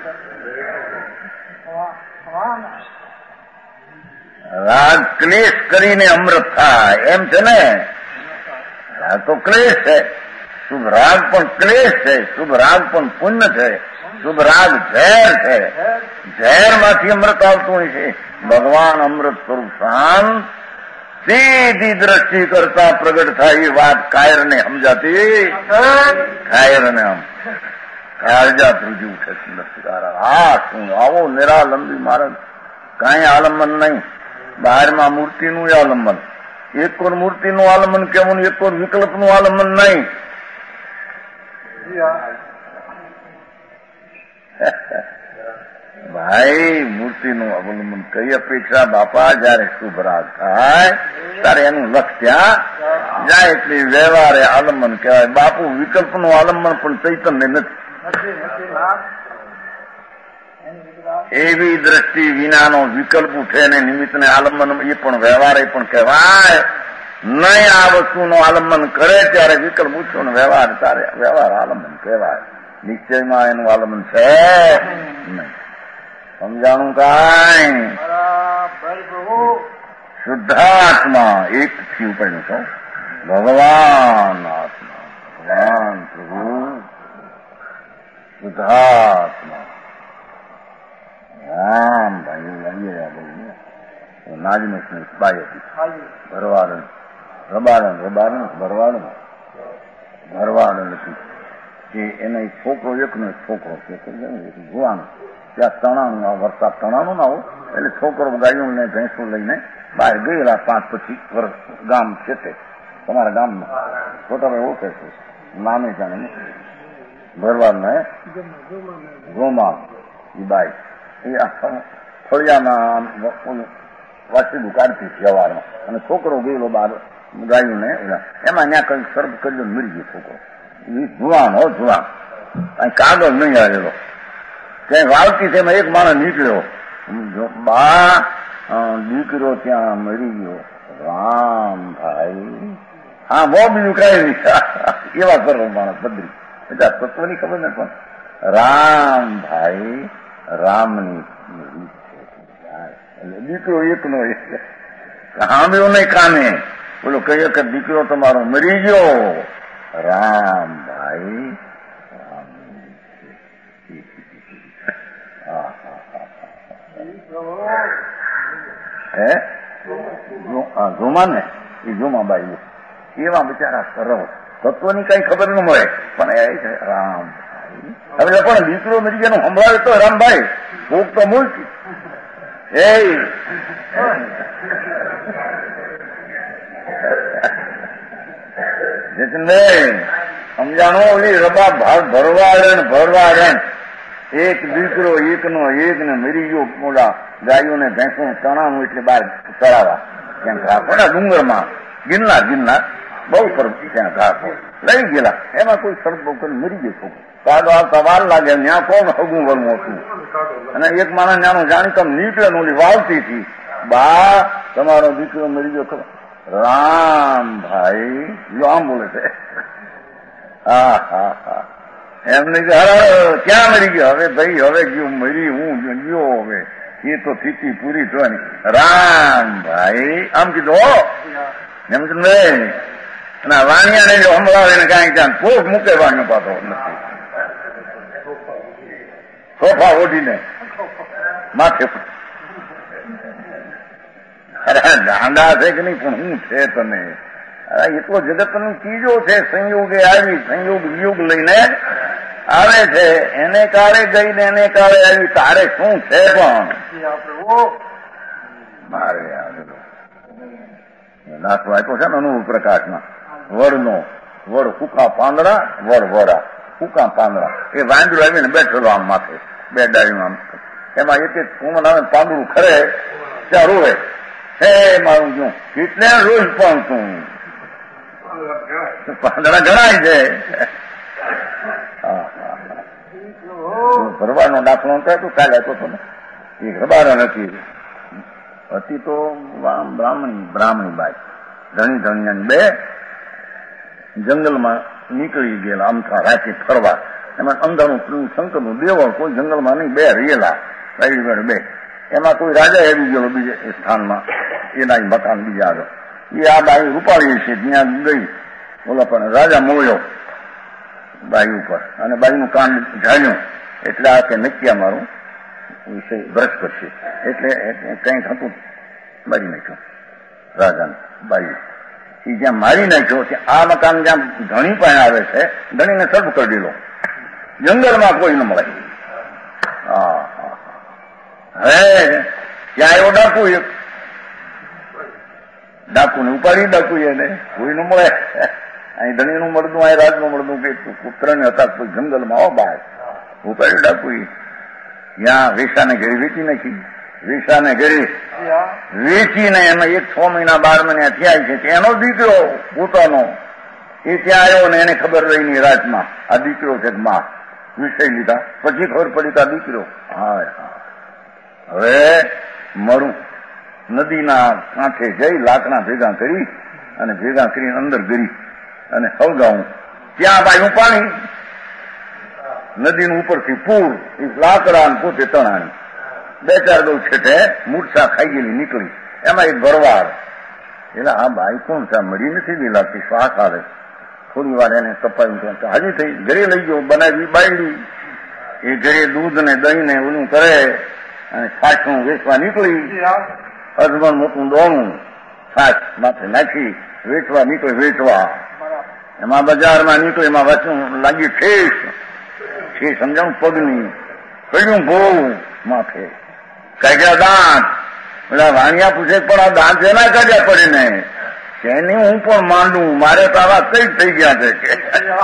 રાગ ક્લેશ કરીને અમૃત થાય એમ છે ને. રાગ તો ક્લેશ છે, શુભ રાગ પણ ક્લેશ છે, શુભ રાગ પણ પુણ્ય છે, શુભ રાગ ઝેર છે. ઝેરમાંથી અમૃત આવતું હોય છે. ભગવાન અમૃત સ્વરૂપ શાંત સીધી દ્રષ્ટિ કરતા પ્રગટ થાય એ વાત કાયરને સમજાતી. કાયરને આમ કાળજા ધ્રુજી ઉઠે સુંદર. હા શું આવો નિરાલંબી માર્ગ, કાંઈ આલંબન નહીં. બહારમાં મૂર્તિનું આલંબન, એક ઓર મૂર્તિનું આલંબન કેવું, એક ઓર વિકલ્પનું આલંબન નહીં. ભાઈ મૂર્તિનું અવલંબન કઈ અપેક્ષા બાપા? જયારે શુભ રાગ થાય ત્યારે એનું લક્ષ ત્યાં જાય એટલે વ્યવહારે આલંબન કહેવાય. બાપુ વિકલ્પનું આલંબન પણ ચૈતન્ય નથી. એવી દ્રષ્ટિ વિનાનો વિકલ્પ ઉઠે ને નિમિત્તને આલંબન એ પણ વ્યવહાર એ પણ કહેવાય નહીં. આ વસ્તુનો આલંબન કરે ત્યારે વિકલ્પ ઉઠ્યો ને વ્યવહાર તારે વ્યવહાર આલંબન કહેવાય. નિશ્ચયમાં એનું આલંબન છે નહીં. સમજાણું કાંઈ? શુદ્ધાત્મા એક થી ઉપરનું છો ભગવાન આત્મા ભગવાન પ્રભુ શુદ્ધાત્મા રામ ભાઈ નાજને બાઈ હતી ભરવાડન રબાડન રબાડન ભરવાડન ભરવાડન હતી કે એને છોકરો એકનો છોકરો જુવાનો ત્યાં તણાનું આ વરસાદ તણાનું ના હોય એટલે છોકરો ગાયું ને ભેંસું લઈને બહાર ગયેલા 5-25 વર્ષ ગામ છે તે તમારા ગામમાં છોટાભાઈ ઓળખે છે નામે જાણે ભરવાડ ને ગોમા એ બાઈ એ ફળિયામાં વાસીદું કાઢતી વ્યવહારમાં અને છોકરો ગયેલો બહાર ગાયું ને એમાં ત્યાં કઈ સર્પ કર્યો મરી ગયો છોકરો. એ જુવાન હો જુવાન કઈ કાગળ નહીં આવેલો ક્યાંય વાવતી તેમાં એક માણસ નીકળ્યો બા દીકરો ત્યાં મરી ગયો. રામ ભાઈ હા બહુ બીજું કઈ નહીં એવા કરો માણસ બદરી બધા તત્વની ખબર ને પણ રામ ભાઈ રામની દીકરો એકનો સાંભળ્યો નહીં કાને બોલો કહીએ કે દીકરો તમારો મરી ગયો. રામ ભાઈ રામ હે જોમા ને એ જોમાબાઈ એવા બિચારા સરળ તત્વની કઈ ખબર ન મળે પણ એ છે રામ હવે પણ દીકરો મરી ગયો સંભળાવે તો રામભાઈ ભૂખ તો મૂળથી એ જતનભાઈ સમજાણો ઓલી રબા ભાવ ભરવાડન એક દીકરો એકનો એક ને મરી ગયો મોડા ગાયો ને ભેંસો તણાવું એટલે બહાર ચડાવવા ત્યાં ઘાસ પડે ડુંગરમાં ગિરનાર બહુ સરસ ત્યાં ઘાસ હોય લઈ ગયેલા એમાં કોઈ સરસ બહુ કરી મરી ગયો છોકરો કાદો આવતા વાર લાગે ત્યાં કોણ હગું વરવું હતું અને એક માણસ નાનો જાણીતો નીકળે ઓલી વાવતી હતી બા તમારો દીકરો મરી ગયો ખરો. રામ ભાઈ જો આમ બોલે છે હા હા હા એમને ક્યાં મરી ગયો હવે ભાઈ હવે ગયો મરી હું ગયો હવે એ તો સ્થિતિ પૂરી થવાની. રામ ભાઈ આમ કીધું એમ ભાઈ અને વાણિયાને જો હમણાં ને કાંઈ ત્યાં પોખ મૂકે વાણિયો પાછો નથી સોફા ઓઢીને માથે અરે ગાંડા છે કે નહીં પણ હું છે તને એટલો જગતની ચીજો છે સંયોગે આવી સંયોગ વિયોગ લઈને આવે છે એને કાળે ગઈ ને એને કાળે આવી તારે શું છે પણ મારે દાખલો આપ્યો છે ને અનુભવ પ્રકાશમાં વડનો વડ કુકા પાંદડા વડ વડા કુકા પાંદડા એ વાંદરું આવીને બેઠેલો આમ માથે બે ડાળીમાં એમાં એક એક કુમન આવે પાંદડું ખરે ત્યાં રોવે હે મારું શું એટલે રોજ પણ તું પાંદડા ગણાય છે. ભરવાનો દાખલો તો કાલે હતો તો ને એ રબારો નથી હતી તો બ્રાહ્મણી બાઈ ધણી બે જંગલમાં નીકળી ગયેલા અમથા રાતે ફરવા એમાં અંધારું શંકરનું દેવળ કોઈ જંગલમાં નહીં બે રહેલા બે એમાં કોઈ રાજા આવી ગયેલો બીજે સ્થાનમાં એના મકાન બીજા આગળ એ આ બાઈ રૂપાળી છે ત્યાં ગઈ બોલા પણ રાજા મોળ્યો બાઈ ઉપર અને બાઈનું કાન ઝાલ્યું એટલે આ કે નક્કી મારું વિષય બ્રશ કરશે એટલે કંઈક હતું મારી નાખ્યો રાજાને બાઈ એ જ્યાં મારી નાખ્યો ત્યાં આ મકાન જ્યાં ધણી પાસે આવે છે ધણીને સર્વ કરી દીધો જંગલમાં કોઈ ન મળે. હવે ત્યાં આવ્યો ડાકુને ઉપાડી ડાકુ એને કોઈ ન મળે અહીં ધણીનું મળતું અહીં રાજનું મળતું કે પુત્રને હતા કોઈ જંગલમાં આવો બહાર ઉપાડ્યું ડાકુ ત્યાં વેસાને ઘેરી વેચી નાખી વેસાને ઘેરી વેચીને એમાં 1-6 મહિના 12 મહિના થયા છે એનો દીકરો પોતાનો એ ત્યાં આવ્યો ને એને ખબર રહી ની રાતમાં આ દીકરો છે માં વિષય લીધા, પછી ખબર પડી કે દીકરો. હા હવે મરું. નદીના કાંઠે જઈ લાકડા ભેગા કરી અને ભેગા કરીને અંદર ગરી અને હળગાવું. ત્યાં બાયું પાણી, નદીનું ઉપરથી પૂર, લાકડા પોતે તણાણી. 2-4 ગૌ છેટે મૂર્છા ખાઈ ગયેલી નીકળી, એમાં એક ભરવાડ. એટલે આ બાઈ કોણ છે? મરી નથી બી લાગતી, શ્વાસ આવે. થોડી વાર એને કપાયું, હાજી થઈ. ઘરે લઈ ગયો, બનાવી બાયડી. એ ઘરે દૂધ ને દહીં ને ઓલું કરે અને છાશનું વેચવા નીકળી. અજમણ મોટું દોણું છાશ માથે નાખી વેચવા નીકળી. વેચવા એમાં બજારમાં નીકળી, એમાં વચનું લાગી ઠેસ. સમજાવું પગની કહ્યું ભોવું માથે કાઢ્યા દાંત. પેલા વાણિયા પૂછે પણ આ દાંત એના કાઢ્યા પડીને તેની હું પણ માંડું, મારે તો આવા કઈ થઈ ગયા છે કે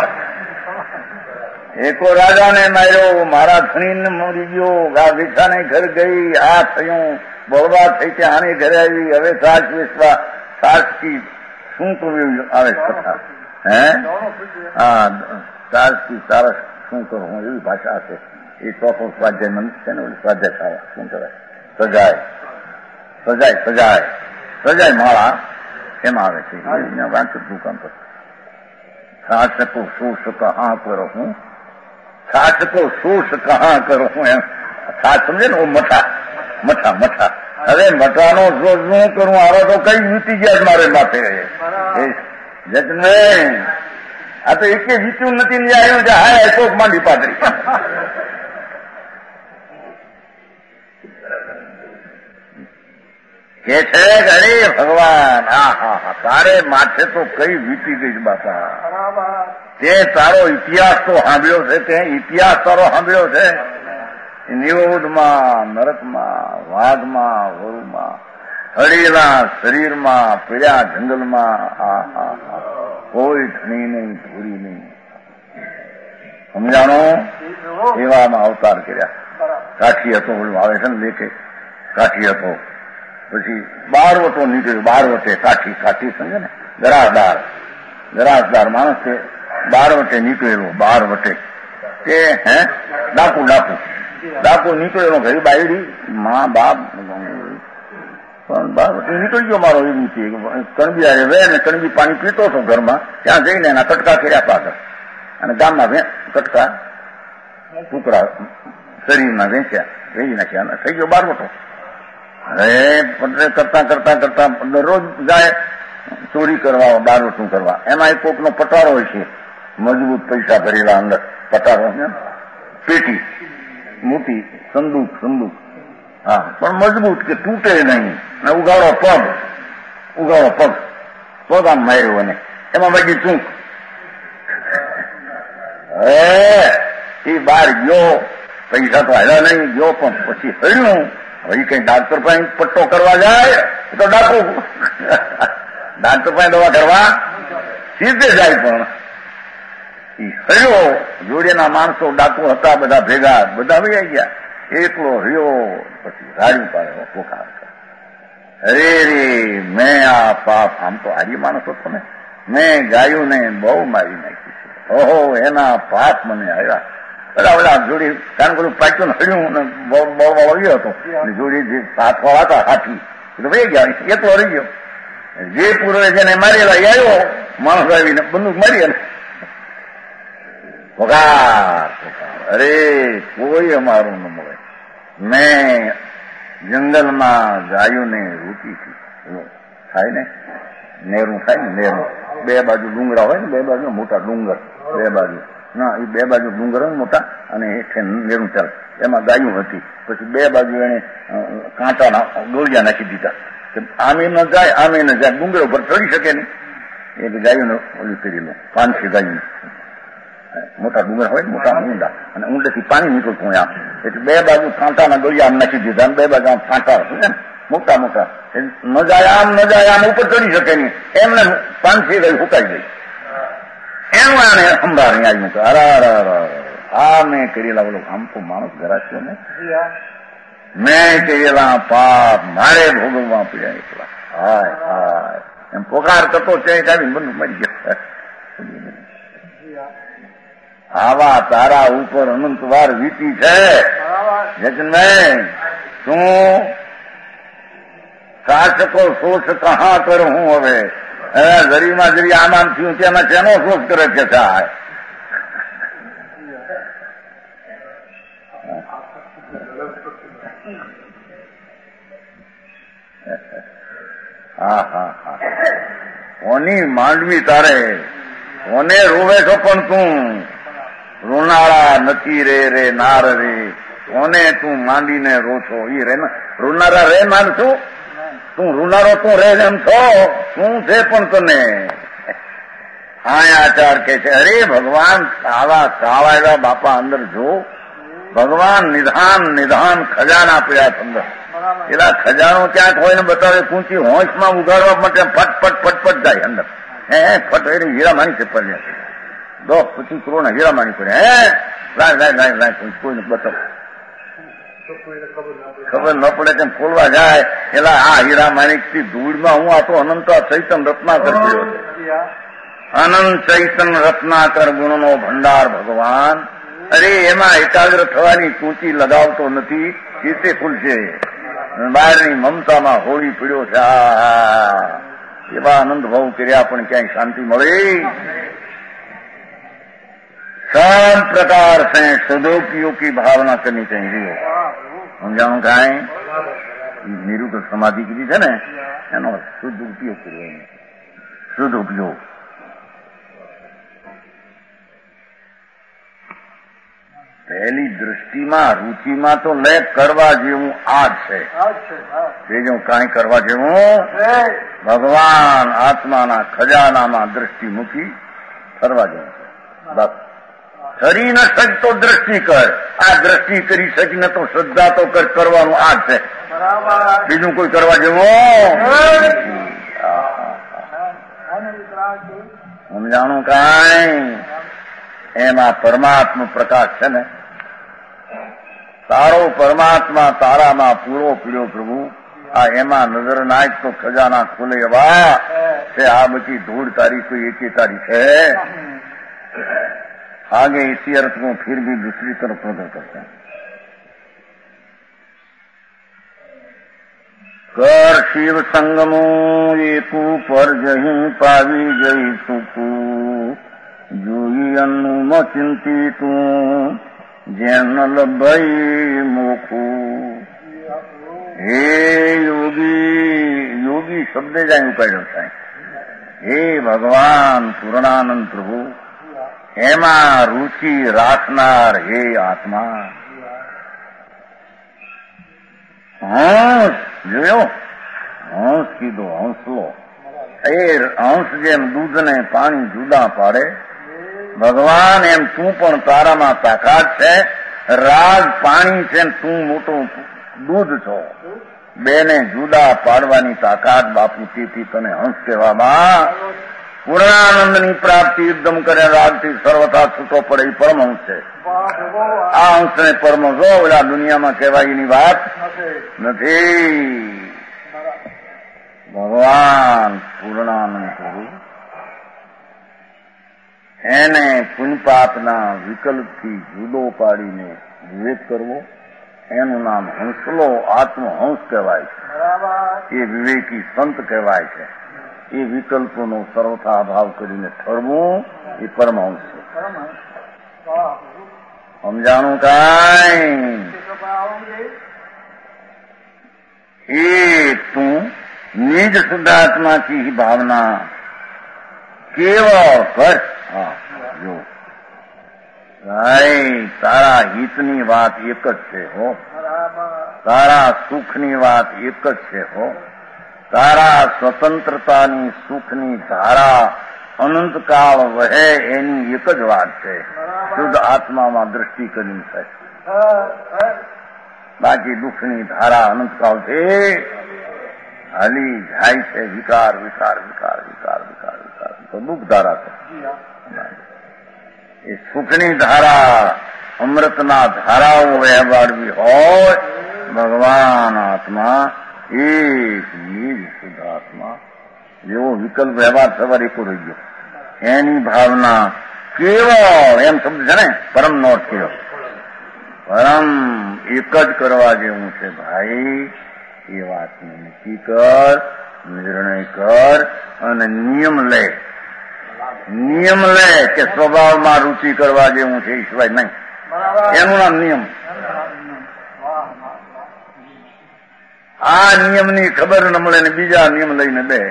એકો રાજાને માર્યો, મારા ધણીને મરી ગયો, આ વિછાને ઘર ગઈ, આ થયું, બળવા થઈ કે આને ઘરે આવી. હવે સાસ વેચવા, સાસથી શું કરવું આવે કથા? હે હા, સાસથી સારસ શું કરું? એવી ભાષા છે. એ ચોથો સ્વાધ્યાય મંત્ર છે ને, સ્વાધ્યાય સારા શું કહેવાય? સજાય માળા એમાં આવે છે. વાંચું દુકાન પર શાસકો શોષ કહા કરો હું, શાસકો શોષ કહા કરો હું. એમ ખાસ સમજે ને, મઠા. હવે મઠાનો શોષ શું કરું? આવા તો કઈ વીતી ગયા મારે માથે. જજને આ તો એકે વીત્યું નથી ને આવ્યું છે. હાય શોક માંડી પાતળી. કે છે અરે ભગવાન, હા તારે માથે તો કઈ વીતી ગઈ બાપા. તે તારો ઇતિહાસ તો સાંભળ્યો છે, તે ઇતિહાસ તારો સાંભળ્યો છે. નિરોધમાં, નરકમાં, વાઘમાં, વરુમાં, હળેલા શરીરમાં, પીળ્યા જંગલમાં. કોઈ ધણી નહીં, ધોરી નહીં. સમજાણો? એવામાં અવતાર કર્યા. કાઠી હતો, ઓલું આવે છે ને લેખે, કાઠી હતો. પછી 12 વટો નીકળ્યો. 12 વટે કાઠી સમજે ને, ગરાસદાર માણસ છે. 12 વટે નીકળેલો. 12 વટે તે ડાકુ નીકળેલો. ઘરે બાયડી મા બાપ પણ 12 વટે નીકળી ગયો મારો. એવું છે કણબી આવે વે ને કણબી પાણી પીતો હતો ઘરમાં. ત્યાં જઈને એના કટકા કર્યા પાછળ, અને ગામમાં કટકા ટુકડા શરીરના વેચ્યા, વેચી નાખ્યા. થઈ ગયો 12 વટો. હવે કરતા દરરોજ જાય ચોરી કરવા, દારૂ કરવા. એમાં એક કોકનો પટારો હોય છે, મજબૂત પૈસા ભરેલા અંદર પટારો, પેટી મોટી, સંદૂક. હા, પણ મજબૂત કે તૂટે નહીં. ઉગાડો પગ આમ માર્યો અને એમાં બધી ચૂંક. એ બહાર ગયો, પૈસા તો હાલ્યા નહીં ગયો, પણ પછી હળ્યું. હવે કઈ ડાક્ટર પાસે પટ્ટો કરવા જાય તો ડાકુ ડાક્ટર પાસે દવા કરવા સીધે જાય. પણ એ હર્યો, જોડેના માણસો ડાકુ હતા બધા ભેગા, બધા વહી ગયા. એકલો રહ્યો. પછી રાડ્યું પાડે પોકાર. અરે મેં આ પાપ, આમ તો હારી માણસ હતો ને, મેં ગાયોને બહુ મારી નાખી છે. ઓહો, એના પાપ મને આવ્યા. બધા જોડી, કારણ કે પાક્યું ને હળ્યું ને બહુ આવ્યો હતો. જોડી જે હાથવાળા હતા હાથી તો વહી ગયા, એકલો રહી ગયો. જે પૂર્વે જેને મારેલા એ આવ્યો, માણસ આવીને બંદૂક મારી. પગાર. અરે કોઈ અમારું ન મળે. મેં જંગલમાં ગાયોને રોટીથી થાય ને, નેરું થાય ને, નેરું 2 બાજુ ડુંગરા હોય ને, 2 બાજુ મોટા ડુંગર, 2 બાજુ ના, એ 2 બાજુ ડુંગર હોય મોટા, અને હેઠે નેરું ચાલે. એમાં ગાયું હતી. પછી 2 બાજુ એને કાંટાના ગોળિયા નાખી દીધા કે આમે ન જાય, ડુંગર ઉપર ચડી શકે નહીં. એ ગાયોને ઓલું કરી લો. 500 ગાયું, મોટા ડુંગર હોય ને, મોટા ઊંડા, અને ઊંડેથી પાણી નીકળતું આમ. એટલે 2 બાજુ કાંટાના ગોળિયા આમ નાખી દીધા, અને 2 બાજુ આમ કાંટા ને મોટા ન જાય આમ ઉપર ચડી શકે નહીં. એમને 500 ગાયું ફૂંકાઈ ગઈ. એનું આને સંભાળી આવ્યું કે આ મેં કરેલા, બોલો આમ તો માણસ ગરાશ્યો ને, મેં કરેલા પાપ મારે ભોગવવા પડ્યા એકલા. હાય એમ પોકાર કરતો છે, કાઢીને બંદૂક મરી ગયો. આવા તારા ઉપર અનંત વાર વીતી છે જજનભાઈ, શું શાસકો શોષ કહા કર હું હવે જરીમાં જરી આમ થયું તેમાં શેનો શોષ કરે છે સાહેબ? હા હા હા, કોની માંડવી તારે, કોને રોવે છો પણ તું? રોનાળા નથી રે નાર રે, કોને તું માંડીને રો છો? ઈ રે રોનારા રે માનશું, તું રોનારો તું રે એમ છો શું છે પણ તને? આચાર કે છે અરે ભગવાન સાવા એવા બાપા અંદર જો, ભગવાન નિધાન ખજાના પડ્યા અંદર. એલા ખજાનો ક્યાંક હોય ને બતાવે, કૂંચી હોંશમાં ઉગાડવા માટે ફટફટ જાય અંદર. ફટ એની હીરામાણી છે પડે, 10-25 કરોડ હીરામાણી પડે. લાય કોઈને બતાવ, ખબર ન પડે કેમ ખોલવા જાય. એલા આ હીરામાણિક થી ધૂળમાં હું આ તો અનંત ચૈતન રત્નાકર કર્યો છે. અનંત ચૈતન રત્નાકર ગુણનો ભંડાર ભગવાન. અરે એમાં એકાગ્ર થવાની કૂંચી લગાવતો નથી, ચિત્તે ખુલશે. બહારની મમતામાં હોળી પીડ્યો છે. એવા આનંદ ભાવ કર્યા પણ ક્યાંય શાંતિ મળી? सब प्रकार से सदोपयोग की भावना करनी चाहिए. સમજાણું કાંઈ? નિરૂપક સમાધિ કીધી છે ને, એનો શુદ્ધ ઉપયોગ કર્યો. શુદ્ધ ઉપયોગ. પહેલી દૃષ્ટિમાં રુચિમાં તો લે કરવા જેવું આ જ છે. બીજું કાંઈ કરવા જેવું ભગવાન આત્માના ખજાનામાં દૃષ્ટિ મૂકી ફરવા જેવું છે. બસ કરી ન શકતો દ્રષ્ટિ કર. આ દ્રષ્ટિ કરી શકીને તો શ્રદ્ધા તો કરવાનું આ જ છે. બીજું કોઈ કરવા જેવું સમજાણું કાંઈ? એમાં પરમાત્મા પ્રકાશ છે ને, તારો પરમાત્મા તારામાં પૂરો પીડ્યો પ્રભુ. આ એમાં નજર નાખ તો ખજાના ખુલે એવા છે. આ બધી ધૂળ તારી કોઈ એકે તારી છે? आगे इसी अर्थ को फिर भी दूसरी तरफ प्रकट करते हैं. कर शिव संगमो एकू पर जही पावी जई सुकू जोई अन्नुम चिंती तू जैन लभई मोखू. हे योगी शब्द जाए उपाय है. हे भगवान पूर्णानंद प्रभु, એમાં રુચિ રાખનાર હે આત્મા. હંસ જોયો, હંસ કીધો, હંસલો. એ હંસ જેમ દૂધને પાણી જુદા પાડે, ભગવાન એમ તું પણ તારામાં તાકાત છે. રાજ પાણી છે, તું મોટું દૂધ છો. બેને જુદા પાડવાની તાકાત બાપુ, તેથી તને હંસ કહેવામાં. પૂર્ણાનંદની પ્રાપ્તિ એકદમ કરે રાગથી સર્વથા છૂટો પડે એ પરમહંસ છે. આ હંસને પરમહંસ જો ઓલા દુનિયામાં કહેવાય એની વાત નથી. ભગવાન પૂર્ણાનંદ પ્રભુ એને પુણ્યપાપના વિકલ્પથી જુદો પાડીને વિવેક કરવો, એનું નામ હંસલો આત્મહંસ કહેવાય છે. એ વિવેકી સંત કહેવાય છે. એ વિકલ્પોનો સર્વથા અભાવ કરીને ઠરવું એ પરમહંસ છે. સમજાણું કાંઈ? એ તું નિજ શુદ્ધાત્મા की भावना કેવળ કર. જો ભાઈ, તારા હિતની વાત એક જ છે હો, તારા સુખની વાત એક જ છે હો, તારા સ્વતંત્રતાની સુખની ધારા અનંતકાળ વહે એની એક જ વાત છે. શુદ્ધ આત્મામાં દ્રષ્ટિ કરી છે. બાકી દુઃખની ધારા અનંતકાળથી હાલી જાય છે. વિકાર વિકાર વિકાર વિકાર વિકાર વિકાર તો દુઃખ ધારા છે. એ સુખની ધારા અમૃતના ધારાઓ વહેવાડવી હોય, ભગવાન આત્મા એક નિજ શુદ્ધ આત્મા જેવો વિકલ્પ વ્યવહાર સવાર એકો રહી ગયો. એની ભાવના કેવળ એમ શબ્દ છે ને, પરમ નોટ કેવળ, પરમ એક જ કરવા જેવું છે ભાઈ. એ વાતને નક્કી કર, નિર્ણય કર અને નિયમ લે. નિયમ લે કે સ્વભાવમાં રુચિ કરવા જેવું છે એ સિવાય નહીં. એનું નામ નિયમ. આ નિયમની ખબર ન મળે ને બીજા નિયમ લઈને બે.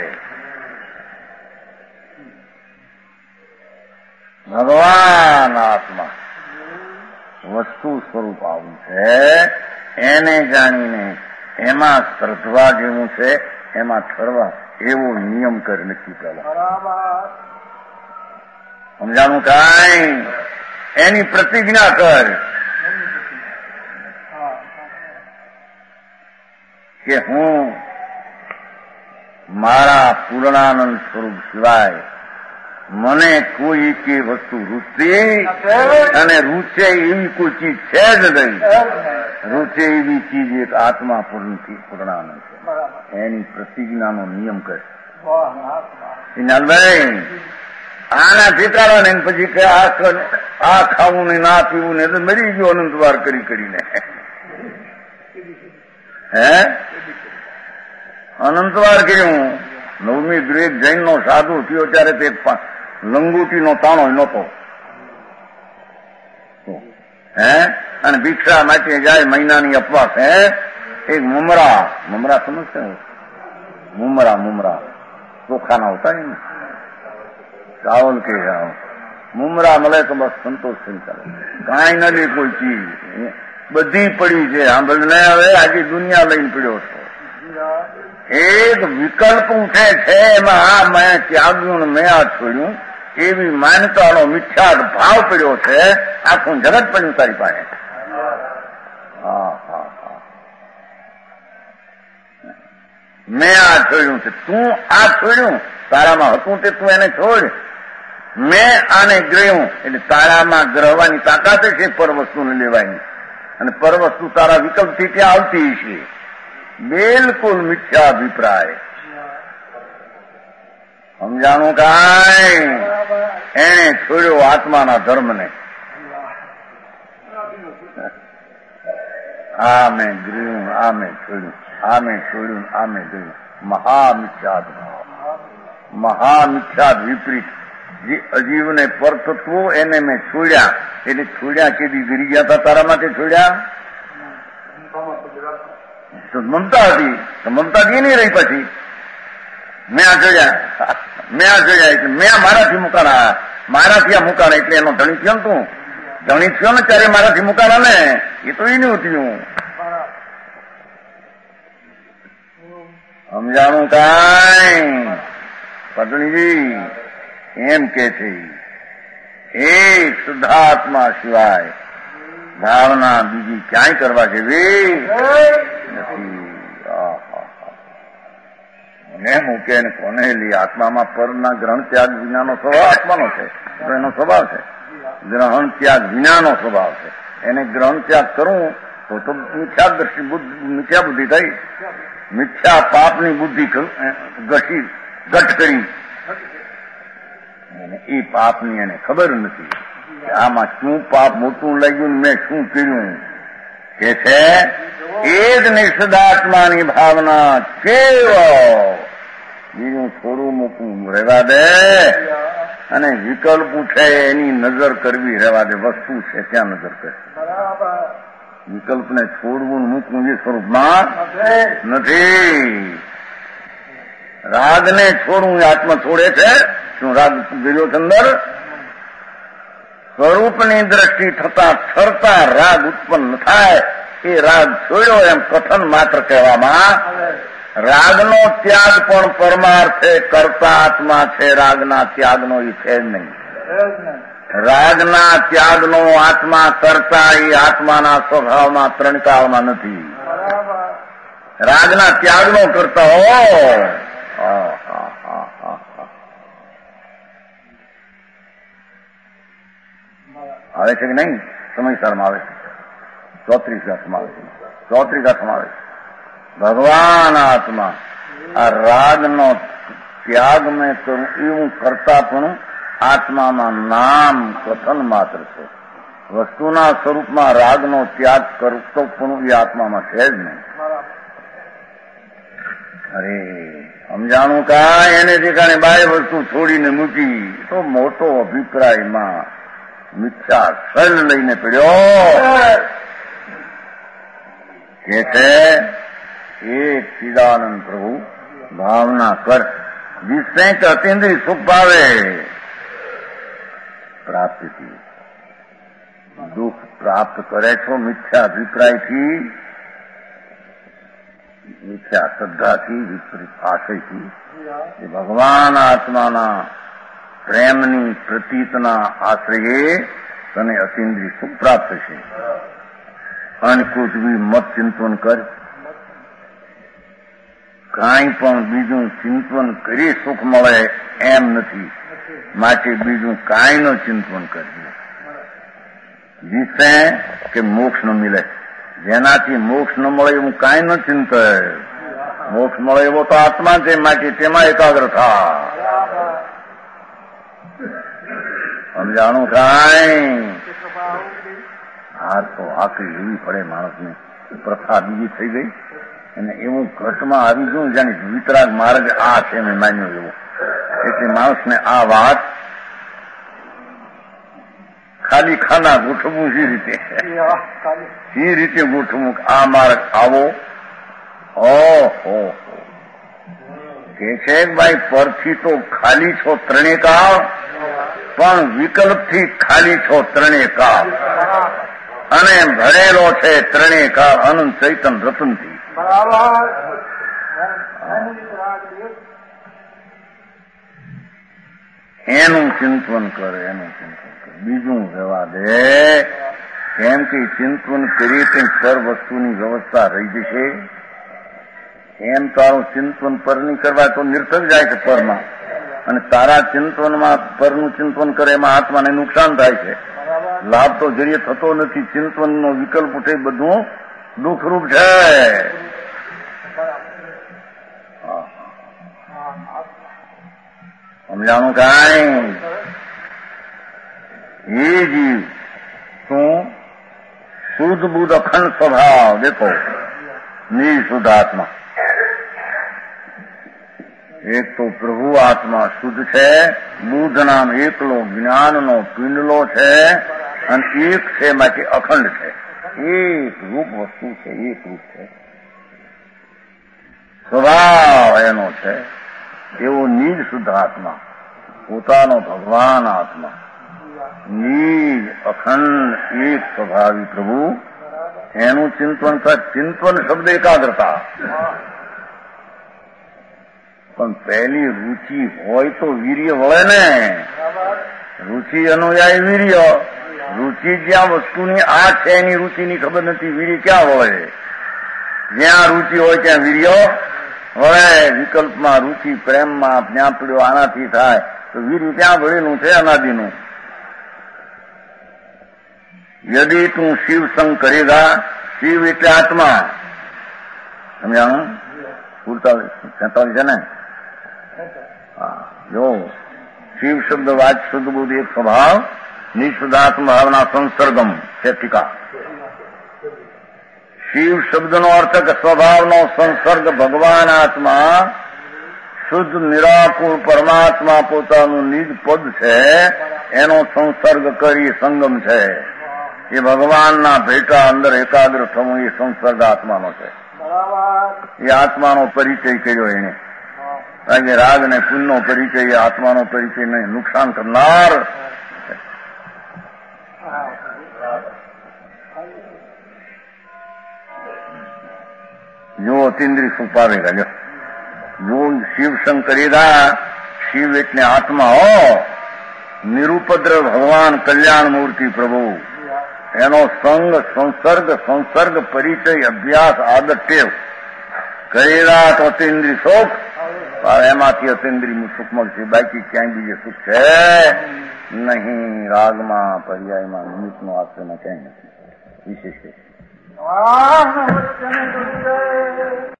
ભગવાન આત્મા વસ્તુ સ્વરૂપ આવું છે, એને જાણીને એમાં શ્રદ્ધવા જેવું છે, એમાં ઠરવા એવો નિયમ કરી નક્કી પેલા. સમજાણું કાંઈ? એની પ્રતિજ્ઞા કર કે હું મારા પૂર્ણાનંદ સ્વરૂપ સિવાય મને કોઈ કે વસ્તુ રૂચે અને રૂચે એવી કોઈ ચીજ છે જ નહીં. રૂચે એવી ચીજ એક આત્મા પૂર્ણાનંદ છે. એની પ્રતિજ્ઞાનો નિયમ કરે. ભાઈ આના ઠેકાડા ને પછી કે આ ખાવું ને ના પીવું ને એટલે મરી ગયો અનંતવાર કરીને. હે અનંતવાર કર્યું. નવમી ગ્રેક જૈન નો સાધુ થયો ત્યારે તે લંગોટીનો તાણો નહોતો. હે અને ભિક્ષા માટે જાય મહિનાની અપવાસ. હે એક મુમરા સમજશે? મુમરા ચોખાના હોતા ને, ચાવલ કે મુમરા મળે તો બસ સંતોષ થઈ ચાલે. કાંઈ નથી કોઈ ચીજ, બધી પડી છે. સાંભળને હવે આખી દુનિયા લઈને પડ્યો છો. એક વિકલ્પ ઉઠે છે એમાં આ મેં ત્યાગ્યું ને મેં આ છોડ્યું એવી માન્યતાનો મિથ્યા ભાવ પડ્યો છે. આખું જગત પડ્યું તારી પાસે. મેં આ છોડ્યું છે, તું આ છોડ્યું, તારામાં હતું તે તું એને છોડ. મેં આને ગ્રહ્યું એટલે તારામાં ગ્રહવાની તાકાત છે પરવસ્તુને લેવાની, અને પરવસ્તુ તારા વિકલ્પથી ત્યાં આવતી છે. બિલકુલ મિથ્યા અભિપ્રાય. સમજાણું કાંઈ? એને છોડ્યો આત્માના ધર્મને. આ મેં ગૃહ્યું, આ મેં છોડ્યું, આ મેં છોડ્યું, આ મેં ગયું. મહામિથ્યાદ ભાવ, મહામિથ્યાદ વિપરીત. જે અજીવને પરતત્વો એને મેં છોડ્યા. એટલે છોડ્યા કેદી ગરી ગયા હતા તારા માટે છોડ્યા? તો મમતા હતી, તો મમતા ગઈ નહીં રહી. પછી મેં આ જોયા એટલે મેં મારાથી મુકાણા, મારાથી આ મુકાણા એટલે એનો ધણી થયો ને તું. ધણી થયો ને ત્યારે મારાથી મુકાણા ને, એ તો એનું થયું. સમજાણું કાંઈ? પત્નીજી એમ કે છે એક શુદ્ધાત્મા સિવાય ભાવના બીજી ક્યાંય કરવા જેવી નથી. મને મૂકે ને કોને લી? આત્મામાં પરના ગ્રહણ ત્યાગ વિનાનો સ્વભાવ આત્માનો છે, તો એનો સ્વભાવ છે. ગ્રહણ ત્યાગ વિનાનો સ્વભાવ છે. એને ગ્રહણ ત્યાગ કરવું તો મિથ્યા દ્રષ્ટિ મિથ્યા બુદ્ધિ થઈ. મિથ્યા પાપની બુદ્ધિ ઘટ કરી. એ પાપની એને ખબર નથી આમાં શું પાપ મોટું લાગ્યું, મેં શું કર્યું. કે છે એ જ નિષદાત્માની ભાવના કેવળ. બીજું થોડું મૂકવું રહેવા દે, અને વિકલ્પ ઉઠે એની નજર કરવી રહેવા દે. વસ્તુ છે ત્યાં નજર કરે. વિકલ્પને છોડવું મૂકવું એ સ્વરૂપમાં નથી. રાગને છોડવું એ આત્મા છોડે છે. શું રાગ ગયો છે અંદર? સ્વરૂપની દ્રષ્ટિ થતા ઠરતા રાગ ઉત્પન્ન થાય. એ રાગ છોડ્યો એમ કથન માત્ર કહેવામાં. રાગનો ત્યાગ પણ પરમાર્થ છે, કરતા આત્મા છે. રાગના ત્યાગનો એ છે જ નહીં. રાગના ત્યાગનો આત્મા કરતા એ આત્માના સ્વભાવમાં ત્રણકાળમાં નથી. રાગના ત્યાગનો કરતા આવે છે કે નહીં? સમયસરમાં આવે છે. 34 ગાથમાં આવે છે. 34 ગાથમાં આવે છે. ભગવાન આત્મા આ રાગનો ત્યાગ મેં કરું એવું કરતા પણ આત્મામાં નામ કથન માત્ર છે. વસ્તુના સ્વરૂપમાં રાગનો ત્યાગ કરતો પણ એ આત્મામાં છે જ નહીં. અરે સમજાણું કાંઈ એને ઠેકાણે બાહ્ય વસ્તુ છોડીને મૂકી તો મોટો અભિપ્રાયમાં મિથ્યા સલ લઈને પડ્યો કે છે એક ચિદાનંદ પ્રભુ ભાવના કર जिससे अतीन्द्रिय सुख पावे प्राप्ति थी. दुख प्राप्त करे छो मिथ्या अभिप्राय थी, मिथ्या श्रद्धा थी, विपरीत आशय थी. ये भगवान आत्माना प्रेमनी प्रतीतना आश्रये तने अतीन्द्रिय सुख प्राप्त છે. અને કુછ ભી મત ચિંતન કર, કાંઈ પણ બીજું ચિંતન કરી સુખ મળે એમ નથી. માટે બીજું કાંઈનું ચિંતન કરજે जिससे કે મોક્ષ ન મિલે. જેનાથી મોક્ષ ન મળે એવું કાંઈ ન ચિંતન. મોક્ષ મળે એવો તો આત્મા છે, માટે તેમાં એકાગ્ર થા. સમજાણું કાંઈ? આ તો આખરી લેવી પડે માણસને. પ્રથા બીજી થઈ ગઈ અને એવું ઘટમાં આવી ગયું જાણે વિતરાગ માર્ગ આ છે મેં માન્યું એવું. એટલે માણસને આ વાત ખાલી ખાના ગોઠવવું સી રીતે ગોઠવવું આ માર્ગ આવો. ઓહો કે છે ભાઈ પરથી તો ખાલી છો ત્રણે કાળ, પણ વિકલ્પથી ખાલી છો ત્રણે કાળ, અને ભરેલો છે ત્રણે કાળ અનંત ચૈતન રતનથી. એનું ચિંતન કરે, એનું ચિંતન કરે, બીજું રહેવા દે. કેમ કે ચિંતન કરીએ તે પર વસ્તુની વ્યવસ્થા રહી જશે. એમ તારું ચિંતન પરની કરવા તો નિર્થક જાય છે પરમાં, અને તારા ચિંતનમાં પરનું ચિંતન કરે એમાં આત્માને નુકસાન થાય છે. લાભ તો જરીએ થતો નથી. ચિંતનનો વિકલ્પ ઉઠે બધું દુઃખરૂપ છે. સમજાણું કાંઈ? એ જીવ શું શુદ્ધ બુદ્ધ અખંડ સ્વભાવ દેખો, નિઃશુદ્ધ આત્મા. એક તો પ્રભુ આત્મા શુદ્ધ છે, બુદ્ધ નામ એકલો જ્ઞાનનો પિંડલો છે, અને એક છે માટે અખંડ છે. એક રૂપ વસ્તુ છે, એક રૂપ છે, સ્વભાવ એનો છે. એવો નિજ શુદ્ધ આત્મા, પોતાનો ભગવાન આત્મા, નિજ અખંડ એક સ્વભાવી પ્રભુ, એનું ચિંતન કર. ચિંતન શબ્દ એકાગ્રતા. પણ પહેલી રુચિ હોય તો વીર્ય વળે ને. રુચિ અનુયાયી વીર્ય. રુચિ જ્યાં વસ્તુની આ છે એની રુચિની ખબર નથી, વીર્ય ક્યાં વળે? જ્યાં રુચિ હોય ત્યાં વીર્ય વળે. વિકલ્પમાં રુચિ, પ્રેમમાં જ્યાં પીડ્યો આનાથી થાય તો વીર્ય ત્યાં વળેલું છે અનાદિનું. યદિ તું શિવ સંગ કરેગા, શિવ એટલે આત્મા. સમજાણું? 47 છે ને? હા, જો શિવ શબ્દ વાચ શુદ્ધ બુદ્ધ એક સ્વભાવ, નિઃશુદ્ધાત્મ ભાવના સંસર્ગમ છે ટીકા. શિવ શબ્દનો અર્થ કે સ્વભાવનો સંસર્ગ ભગવાન આત્મા, શુદ્ધ નિરાકુળ પરમાત્મા પોતાનું નિજ પદ છે, એનો સંસર્ગ કરી સંગમ છે. એ ભગવાનના ભેટા અંદર એકાગ્ર થવું એ સંસર્ગ આત્માનો છે. એ આત્માનો પરિચય કર્યો એને. કારણ કે રાગ ને પુણ્યનો પરિચય એ આત્માનો પરિચય ને નુકસાન કરનાર. જો અતિન્દ્રિય સુખ પાવેગા. જો શિવ સંગ કરેગા, શિવ એટલે આત્મા હો, નિરુપદ્રવ ભગવાન કલ્યાણ મૂર્તિ પ્રભુ, એનો સંગ સંસર્ગ પરિચય અભ્યાસ આદત ટેવ કરેલા તો અતિન્દ્રિય સુખ. એમાંથી અતિન્દ્રિય સુખ મળશે, બાકી ક્યાંય બીજે સુખ છે નહીં. રાગમાં, પર્યાયમાં, નિમિત્તનો આશ્રયમાં ક્યાંય નથી વિશેષ.